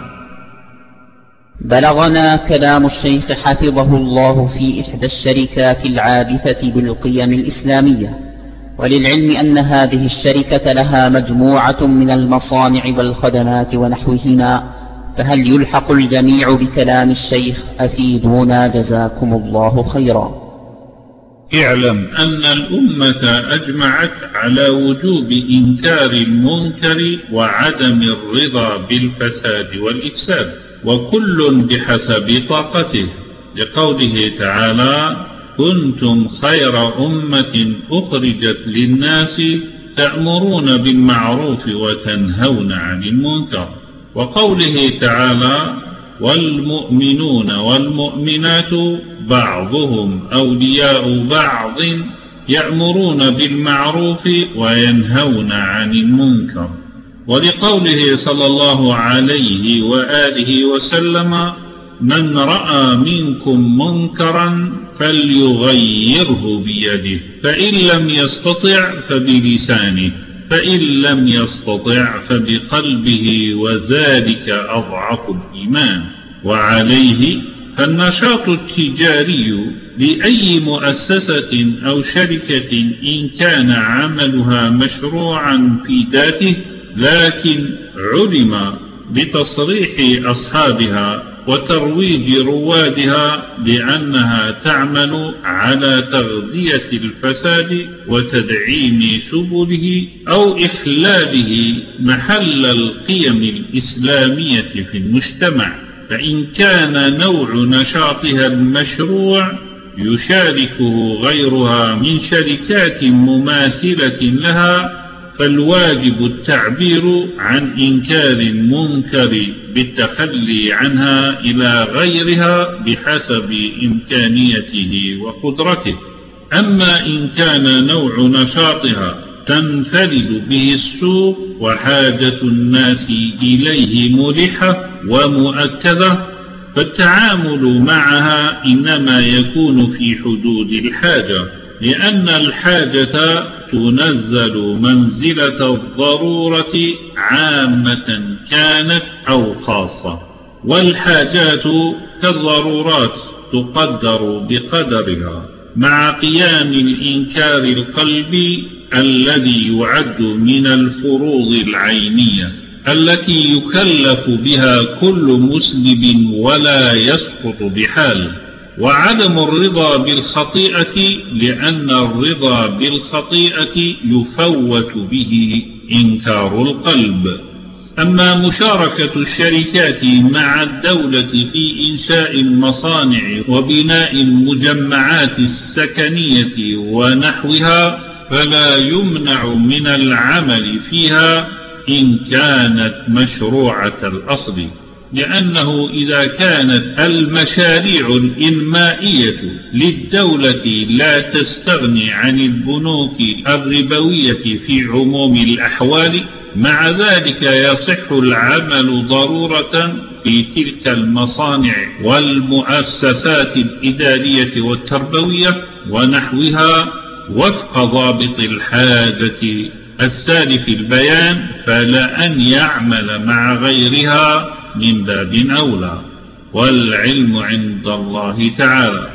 Speaker 1: بلغنا كلام الشيخ حفظه الله في إحدى الشركات العابثة بالقيم الإسلامية، وللعلم أن هذه الشركة لها مجموعة من المصانع والخدمات ونحوهما، فهل يلحق الجميع بكلام الشيخ؟ أفيدونا جزاكم الله خيرا.
Speaker 2: اعلم أن الأمة أجمعت على وجوب إنكار المنكر وعدم الرضا بالفساد والإفساد، وكل بحسب طاقته، لقوله تعالى: كنتم خير أمة أخرجت للناس تأمرون بالمعروف وتنهون عن المنكر، وقوله تعالى: والمؤمنون والمؤمنات بعضهم أولياء بعض يأمرون بالمعروف وينهون عن المنكر، ولقوله صلى الله عليه وآله وسلم: من رأى منكم منكرا فليغيره بيده، فإن لم يستطع فبلسانه، فإن لم يستطع فبقلبه، وذلك أضعف الإيمان. وعليه فالنشاط التجاري لأي مؤسسة أو شركة إن كان عملها مشروعا في ذاته، لكن علم بتصريح أصحابها وترويج روادها بأنها تعمل على تغذية الفساد وتدعيم سبله أو إحلاله محل القيم الإسلامية في المجتمع، فإن كان نوع نشاطها المشروع يشاركه غيرها من شركات مماثلة لها، فالواجب التعبير عن إنكار المنكر بالتخلي عنها إلى غيرها بحسب إمكانيته وقدرته. أما إن كان نوع نشاطها تنفرد به السوق وحاجة الناس إليه ملحة ومؤكدة، فالتعامل معها إنما يكون في حدود الحاجة، لأن الحاجة تنزل منزلة الضرورة عامة كانت أو خاصة، والحاجات كالضرورات تقدر بقدرها، مع قيام الإنكار القلبي الذي يعد من الفروض العينية التي يكلف بها كل مسلم ولا يسقط بحال. وعدم الرضا بالخطيئة، لأن الرضا بالخطيئة يفوت به إنكار القلب. أما مشاركة الشركات مع الدولة في إنشاء المصانع وبناء المجمعات السكنية ونحوها، فلا يمنع من العمل فيها إن كانت مشروعة الأصل، لأنه إذا كانت المشاريع الإنمائية للدولة لا تستغني عن البنوك الربوية في عموم الأحوال، مع ذلك يصح العمل ضرورة في تلك المصانع والمؤسسات الإدارية والتربوية ونحوها وفق ضابط الحاجة السالف البيان، فلأن يعمل مع غيرها من باب أولى، والعلم عند الله تعالى.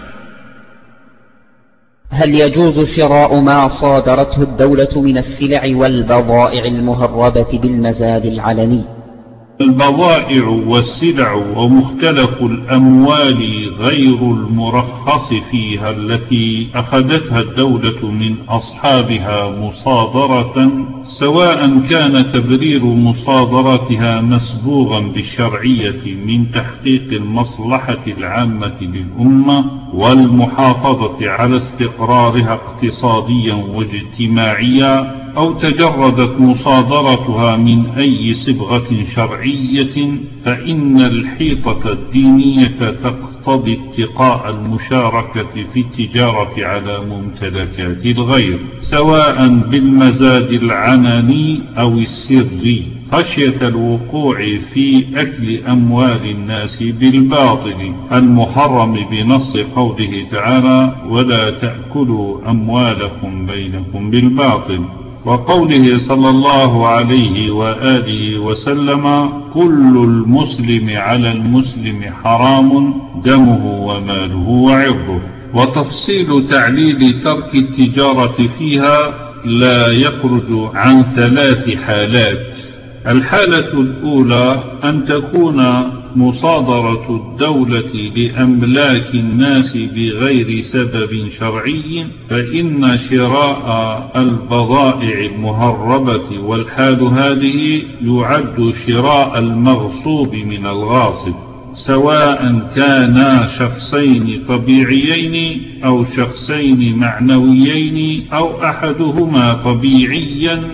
Speaker 1: هل يجوز شراء ما صادرته الدولة من السلع والبضائع المهربة بالمزاد العلني؟
Speaker 2: البضائع والسلع ومختلف الأموال غير المرخص فيها التي أخذتها الدولة من أصحابها مصادرة، سواء كان تبرير مصادرتها مسبوغا بالشرعية من تحقيق المصلحة العامة للأمة والمحافظة على استقرارها اقتصاديا واجتماعيا، أو تجردت مصادرتها من أي صبغة شرعية، فإن الحيطة الدينية تقتضي اتقاء المشاركة في التجارة على ممتلكات الغير، سواء بالمزاد العنني أو السري، خشية الوقوع في أكل أموال الناس بالباطل المحرم بنص قوله تعالى: ولا تأكلوا أموالكم بينكم بالباطل، وقوله صلى الله عليه وآله وسلم: كل المسلم على المسلم حرام دمه وماله وعرضه. وتفصيل تعليل ترك التجارة فيها لا يخرج عن ثلاث حالات: الحالة الأولى أن تكون مصادرة الدولة لأملاك الناس بغير سبب شرعي، فإن شراء البضائع المهربة والحال هذه يعد شراء المغصوب من الغاصب، سواء كانا شخصين طبيعيين أو شخصين معنويين أو أحدهما طبيعيا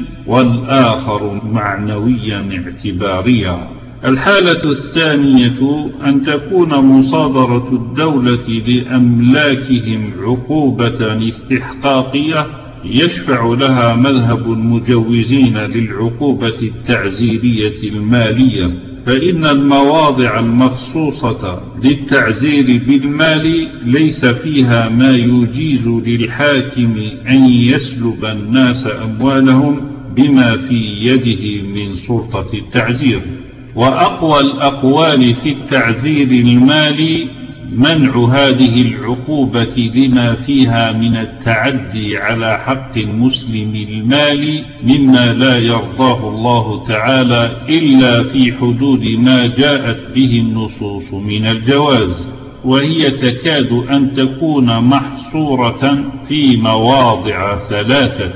Speaker 2: والآخر معنويا اعتباريا. الحالة الثانية أن تكون مصادرة الدولة لأملاكهم عقوبة استحقاقية يشفع لها مذهب المجوزين للعقوبة التعزيرية المالية، فإن المواضع المخصوصة للتعزير بالمال ليس فيها ما يجيز للحاكم أن يسلب الناس أموالهم بما في يده من سلطة التعزير. وأقوى الأقوال في التعزير المالي منع هذه العقوبة لما فيها من التعدي على حق المسلم المالي مما لا يرضاه الله تعالى إلا في حدود ما جاءت به النصوص من الجواز، وهي تكاد أن تكون محصورة في مواضع ثلاثة: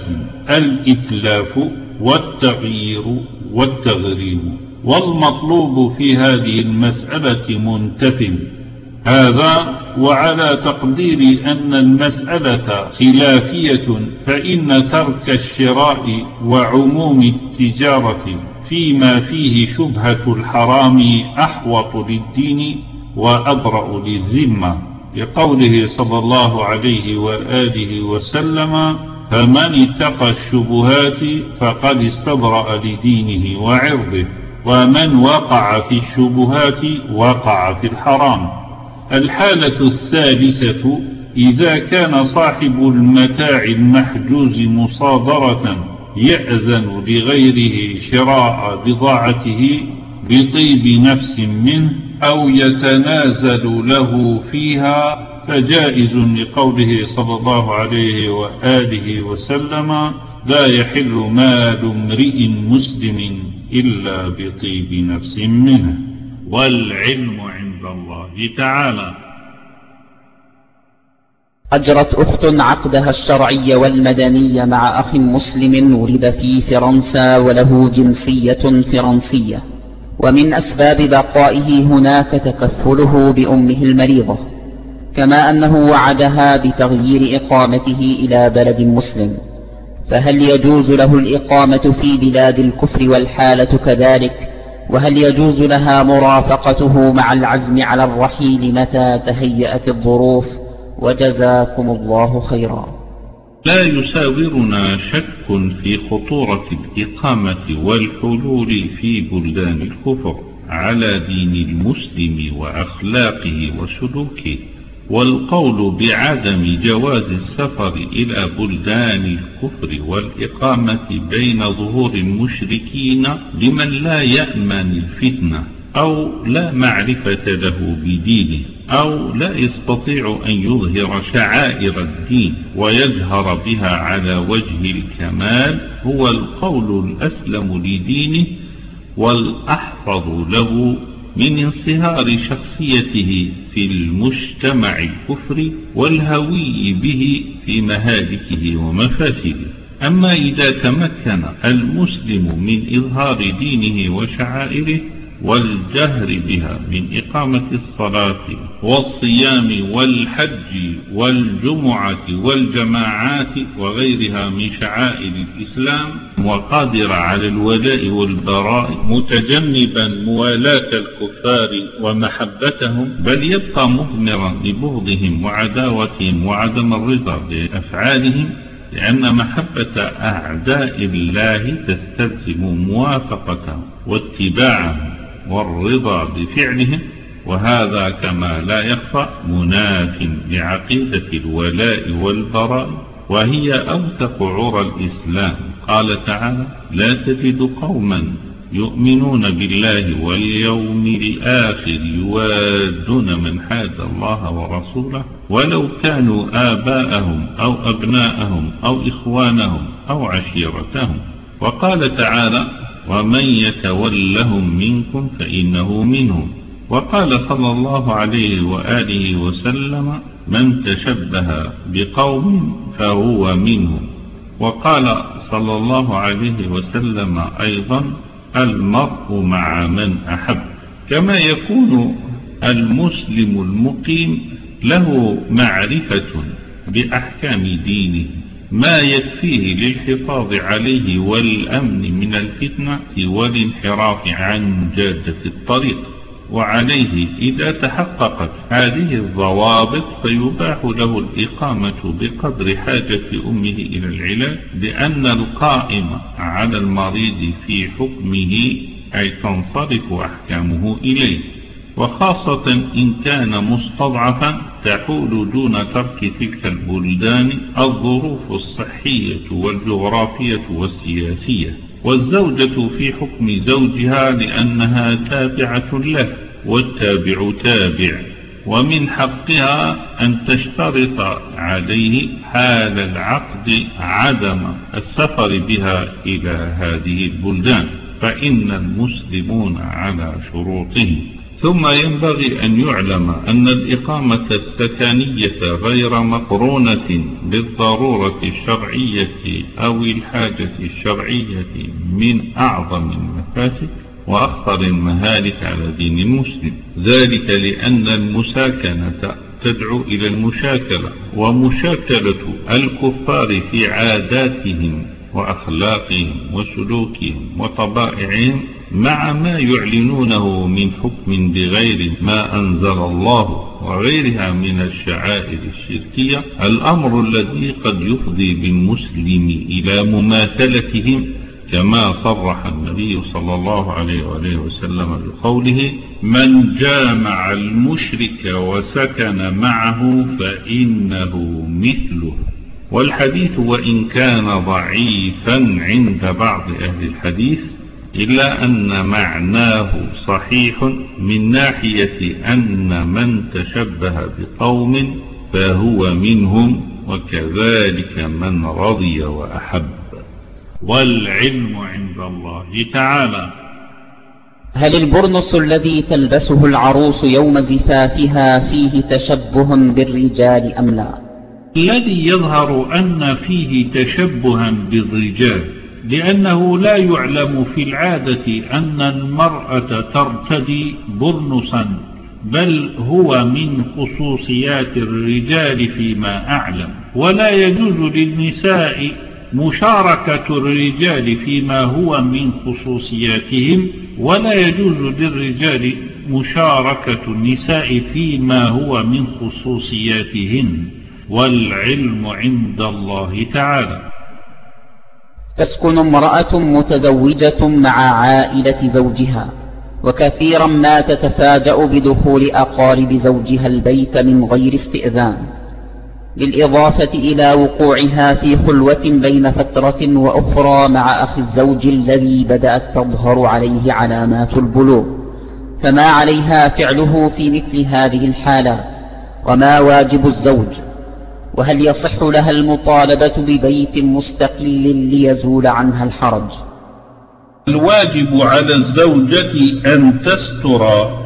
Speaker 2: الإتلاف والتغيير والتغريم. والمطلوب في هذه المسألة منتف هذا، وعلى تقدير أن المسألة خلافية فإن ترك الشراء وعموم التجارة فيما فيه شبهة الحرام أحوط للدين وأبرأ للذمة، لقوله صلى الله عليه وآله وسلم: فمن اتقى الشبهات فقد استبرأ لدينه وعرضه، ومن وقع في الشبهات وقع في الحرام. الحالة الثالثة: إذا كان صاحب المتاع المحجوز مصادرة يأذن لغيره شراء بضاعته بطيب نفس منه أو يتنازل له فيها، فجائز لقوله صلى الله عليه وآله وسلم: لا يحل مال امرئ مسلم إلا بطيب نفس منه، والعلم عند الله تعالى.
Speaker 1: أجرت أخت عقدها الشرعي والمدني مع أخ مسلم ولد في فرنسا وله جنسية فرنسية، ومن أسباب بقائه هناك تكفله بأمه المريضة، كما أنه وعدها بتغيير إقامته إلى بلد مسلم، فهل يجوز له الإقامة في بلاد الكفر والحالة كذلك؟ وهل يجوز لها مرافقته مع العزم على الرحيل متى تهيأت الظروف؟ وجزاكم الله خيرا.
Speaker 2: لا يساورنا شك في خطورة الإقامة والحلول في بلدان الكفر على دين المسلم وأخلاقه وسلوكه، والقول بعدم جواز السفر إلى بلدان الكفر والإقامة بين ظهور المشركين لمن لا يأمن الفتنة أو لا معرفة له بدينه أو لا يستطيع أن يظهر شعائر الدين ويجهر بها على وجه الكمال هو القول الأسلم لدينه، والأحفظ له من انصهار شخصيته في المجتمع الكفري والهوي به في مهالكه ومفاسده. أما إذا تمكن المسلم من إظهار دينه وشعائره والجهر بها من إقامة الصلاة والصيام والحج والجمعة والجماعات وغيرها من شعائر الإسلام، وقادر على الولاء والبراء متجنبا موالاة الكفار ومحبتهم، بل يبقى مضمرا لبغضهم وعداوتهم وعدم الرضا بأفعالهم، لأن محبة أعداء الله تستلزم موافقتهم واتباعهم والرضا بفعلهم، وهذا كما لا يخفى مناف لعقيدة الولاء والبراء، وهي أوثق عرى الإسلام. قال تعالى: لا تجد قوما يؤمنون بالله واليوم الآخر يوادون من حاد الله ورسوله ولو كانوا آباءهم أو أبناءهم أو إخوانهم أو عشيرتهم. وقال تعالى: ومن يتولهم منكم فإنه منهم. وقال صلى الله عليه وآله وسلم: من تشبه بقوم فهو منهم. وقال صلى الله عليه وسلم أيضا: المرء مع من أحب. كما يكون المسلم المقيم له معرفة بأحكام دينه ما يكفيه للحفاظ عليه والأمن من الفتنة والانحراف عن جادة الطريق، وعليه إذا تحققت هذه الضوابط فيباح له الإقامة بقدر حاجة أمه إلى العلاج، لأن القائم على المريض في حكمه أي تنصرف أحكامه إليه، وخاصة إن كان مستضعفا تحول دون ترك تلك البلدان الظروف الصحية والجغرافية والسياسية. والزوجة في حكم زوجها لأنها تابعة له، والتابع تابع، ومن حقها أن تشترط عليه حال العقد عدم السفر بها إلى هذه البلدان، فإن المسلمون على شروطهم. ثم ينبغي أن يعلم أن الإقامة السكنية غير مقرونة بالضرورة الشرعية أو الحاجة الشرعية من أعظم المفاسد وأخطر المهالك على دين المسلم، ذلك لأن المساكنة تدعو إلى المشاكلة، ومشاكلة الكفار في عاداتهم وأخلاقهم وسلوكهم وطبائعهم مع ما يعلنونه من حكم بغير ما أنزل الله وغيرها من الشعائر الشركية، الأمر الذي قد يفضي بالمسلم إلى مماثلتهم، كما صرح النبي صلى الله عليه وآله وسلم بقوله: من جامع المشرك وسكن معه فإنه مثله. والحديث وإن كان ضعيفا عند بعض أهل الحديث إلا أن معناه صحيح من ناحية أن من تشبه بقوم فهو منهم، وكذلك من رضي وأحب. والعلم عند الله تعالى.
Speaker 1: هل البرنس الذي تلبسه العروس يوم زفافها فيه تشبه بالرجال أم لا؟
Speaker 2: الذي يظهر أن فيه تشبها بالرجال، لأنه لا يعلم في العادة أن المرأة ترتدي برنسا، بل هو من خصوصيات الرجال فيما أعلم، ولا يجوز للنساء مشاركة الرجال فيما هو من خصوصياتهم، ولا يجوز للرجال مشاركة النساء فيما هو من خصوصياتهن. والعلم عند الله تعالى.
Speaker 1: تسكن امرأة متزوجة مع عائلة زوجها، وكثيرا ما تتفاجأ بدخول أقارب زوجها البيت من غير استئذان، بالإضافة إلى وقوعها في خلوة بين فترة وأخرى مع أخي الزوج الذي بدأت تظهر عليه علامات البلوغ، فما عليها فعله في مثل هذه الحالات، وما واجب الزوج، وهل يصح لها المطالبة ببيت مستقل ليزول عنها الحرج؟
Speaker 2: الواجب على الزوجة أن تستر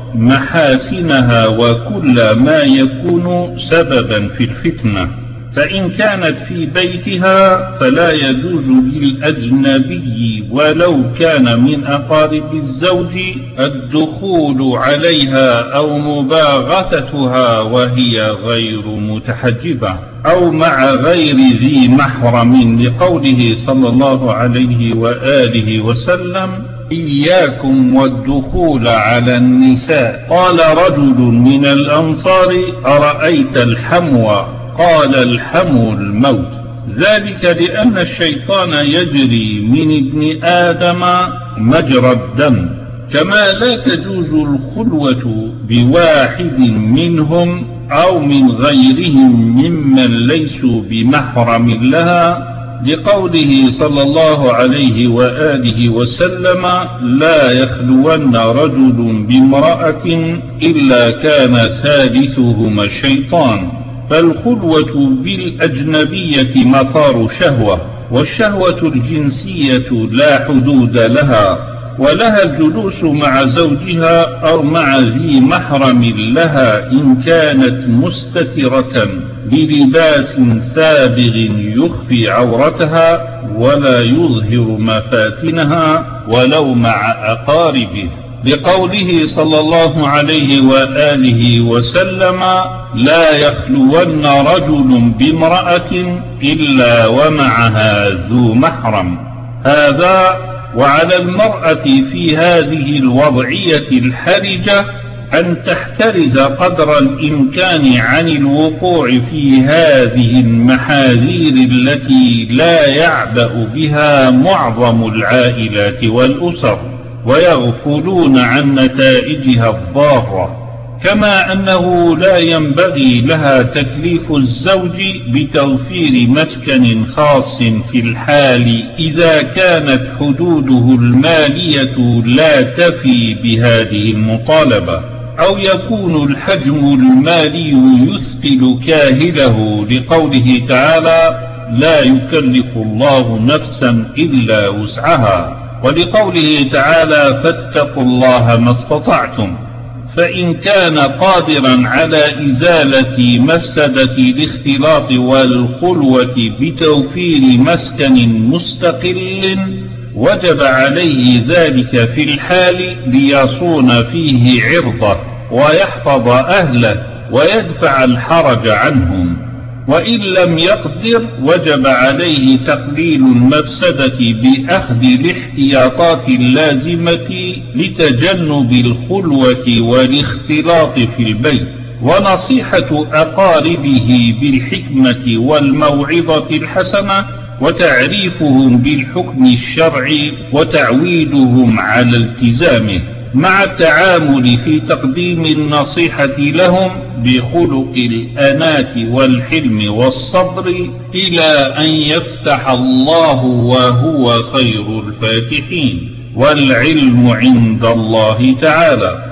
Speaker 2: محاسنها وكل ما يكون سببا في الفتنة، فإن كانت في بيتها فلا يجوز للأجنبي ولو كان من أقارب الزوج الدخول عليها أو مباغتتها وهي غير متحجبة أو مع غير ذي محرم، لقوله صلى الله عليه وآله وسلم: إياكم والدخول على النساء. قال رجل من الأنصار: أرأيت الحمو؟ قال: الحمو الموت. ذلك لأن الشيطان يجري من ابن آدم مجرى الدم، كما لا تجوز الخلوة بواحد منهم أو من غيرهم ممن ليسوا بمحرم لها، لقوله صلى الله عليه وآله وسلم: لا يخلون رجل بامرأة إلا كان ثالثهما الشيطان. فالخلوة بالأجنبية مثار شهوة، والشهوة الجنسية لا حدود لها، ولها الجلوس مع زوجها أو مع ذي محرم لها إن كانت مستترة بلباس سابغ يخفي عورتها ولا يظهر مفاتنها ولو مع أقاربه، بقوله صلى الله عليه وآله وسلم: لا يخلون رجل بامرأة إلا ومعها ذو محرم. هذا وعلى المرأة في هذه الوضعية الحرجة أن تحترز قدر الإمكان عن الوقوع في هذه المحاذير التي لا يعبأ بها معظم العائلات والأسر، ويغفلون عن نتائجها الضارة. كما أنه لا ينبغي لها تكليف الزوج بتوفير مسكن خاص في الحال إذا كانت حدوده المالية لا تفي بهذه المطالبة، أو يكون الحجم المالي يثقل كاهله، لقوله تعالى: لا يكلف الله نفسا إلا وسعها، ولقوله تعالى: فاتقوا الله ما استطعتم. فإن كان قادرا على إزالة مفسدة الاختلاط والخلوة بتوفير مسكن مستقل وجب عليه ذلك في الحال ليصون فيه عرضه ويحفظ أهله ويدفع الحرج عنهم، وإن لم يقدر وجب عليه تقليل المفسدة بأخذ الاحتياطات اللازمة لتجنب الخلوة والاختلاط في البيت، ونصيحة أقاربه بالحكمة والموعظة الحسنة، وتعريفهم بالحكم الشرعي وتعويدهم على التزامه، مع التعامل في تقديم النصيحة لهم بخلق الأناة والحلم والصبر إلى أن يفتح الله وهو خير الفاتحين، والعلم عند الله تعالى.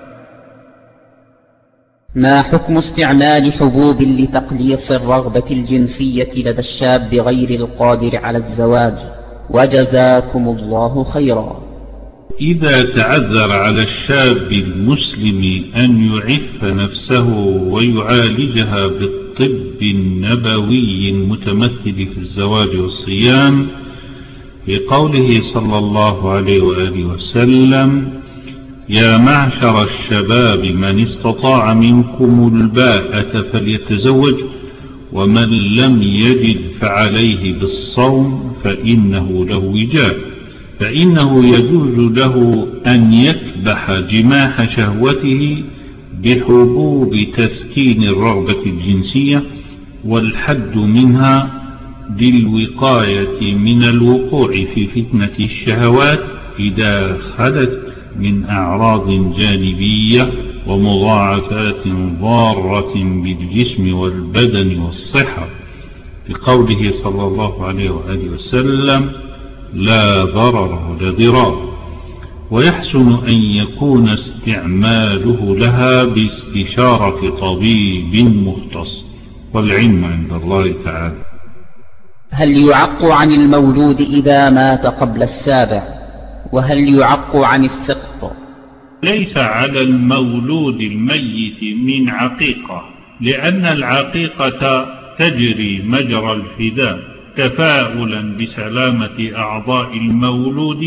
Speaker 1: ما حكم استعمال حبوب لتقليص الرغبة الجنسية لدى الشاب غير القادر على الزواج؟ وجزاكم الله خيرا.
Speaker 2: إذا تعذر على الشاب المسلم أن يعف نفسه ويعالجها بالطب النبوي المتمثل في الزواج والصيام، بقوله صلى الله عليه وآله وسلم: يا معشر الشباب من استطاع منكم الباءة فليتزوج، ومن لم يجد فعليه بالصوم فإنه له وجاء، فإنه يجوز له أن يكبح جماح شهوته بحبوب تسكين الرغبة الجنسية، والحد منها للوقاية من الوقوع في فتنة الشهوات إذا خلت من أعراض جانبية ومضاعفات ضارة بالجسم والبدن والصحة، بقوله صلى الله عليه وآله وسلم: لا ضرر ولا ضرار. ويحسن أن يكون استعماله لها باستشارة طبيب مختص، والعلم عند الله تعالى.
Speaker 1: هل يعق عن المولود إذا مات قبل السابع؟ وهل يعق عن السقط؟
Speaker 2: ليس على المولود الميت من عقيقة، لأن العقيقة تجري مجرى الفداء تفاؤلا بسلامة أعضاء المولود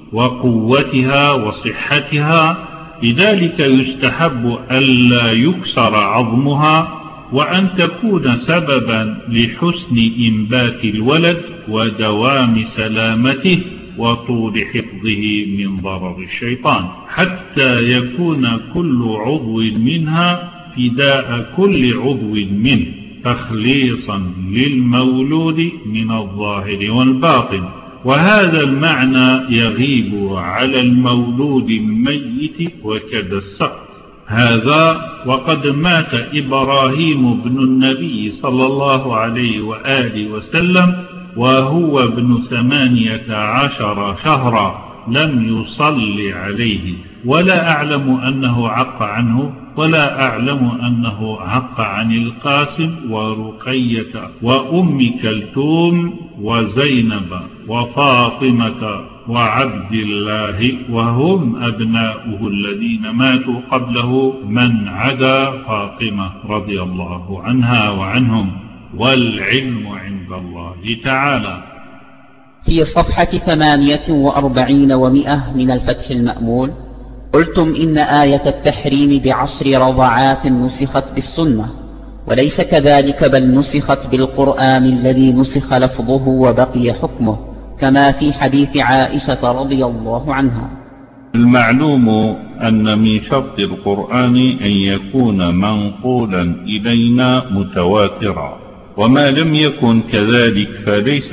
Speaker 2: وقوتها وصحتها، لذلك يستحب ألا يكسر عظمها، وأن تكون سببا لحسن إنبات الولد ودوام سلامته وطول حفظه من ضرر الشيطان، حتى يكون كل عضو منها فداء كل عضو منه، تخليصا للمولود من الظاهر والباطن. وهذا المعنى يغيب على المولود الميت وكذا السقط. هذا وقد مات إبراهيم بن النبي صلى الله عليه وآله وسلم وهو ابن ثمانية عشر شهرا، لم يصل عليه، ولا أعلم أنه عق عنه، ولا أعلم أنه عق عن القاسم ورقية وأم كلثوم وزينب وفاطمة وعبد الله، وهم أبناؤه الذين ماتوا قبله من عدا فاطمة رضي الله عنها وعنهم، والعلم عند الله تعالى.
Speaker 1: في صفحة ثمانية وأربعين ومئة من الفتح المأمول قلتم إن آية التحريم بعشر رضعات نسخت بالسنة، وليس كذلك، بل نسخت بالقرآن الذي نسخ لفظه وبقي حكمه، كما في حديث عائشة رضي الله عنها.
Speaker 2: المعلوم أن من شرط القرآن أن يكون منقولا إلينا متواترا، وما لم يكن كذلك فليس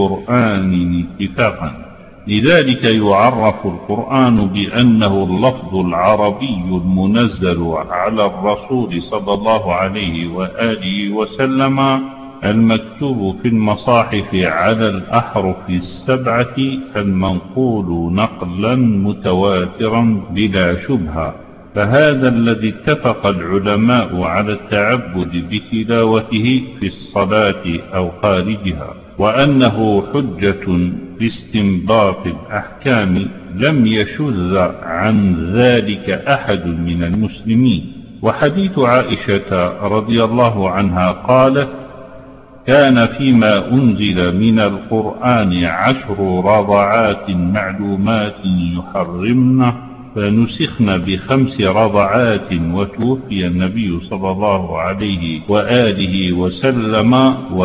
Speaker 2: بقرآن اتفاقا. لذلك يعرف القرآن بأنه اللفظ العربي المنزل على الرسول صلى الله عليه وآله وسلم، المكتوب في المصاحف على الأحرف السبعة، فالمنقول نقلا متواترا بلا شبهة. فهذا الذي اتفق العلماء على التعبد بتلاوته في الصلاة أو خارجها، وأنه حجة باستنباط الأحكام، لم يشذ عن ذلك أحد من المسلمين. وحديث عائشة رضي الله عنها قالت: كان فيما أنزل من القرآن عشر رضعات معلومات يحرمن، فنسخن بخمس رضعات، وتوفي النبي صلى الله عليه وآله وسلم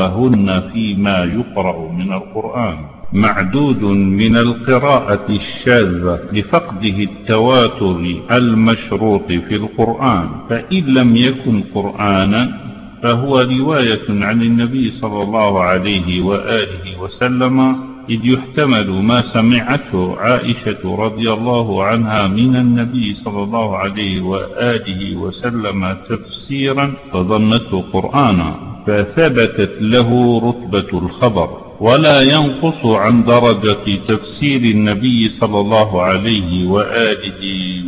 Speaker 2: وهن فيما يقرأ من القرآن، معدود من القراءة الشاذة لفقده التواتر المشروط في القرآن، فإن لم يكن قرآنا فهو رواية عن النبي صلى الله عليه وآله وسلم، إذ يحتمل ما سمعته عائشة رضي الله عنها من النبي صلى الله عليه وآله وسلم تفسيرا فظنته قرآنا، فثبتت له رتبة الخبر، ولا ينقص عن درجة تفسير النبي صلى الله عليه وآله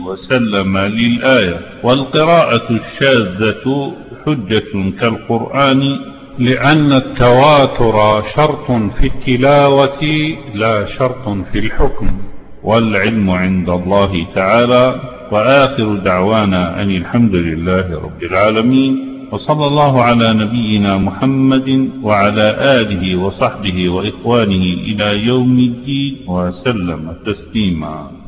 Speaker 2: وسلم للآية. والقراءة الشاذة حجة كالقرآن،
Speaker 3: لأن التواتر شرط في التلاوة لا شرط في الحكم،
Speaker 2: والعلم عند الله تعالى. وآخر دعوانا أن الحمد لله رب العالمين، وصلى الله على نبينا محمد وعلى آله وصحبه وإخوانه إلى يوم الدين، وسلم تسليما.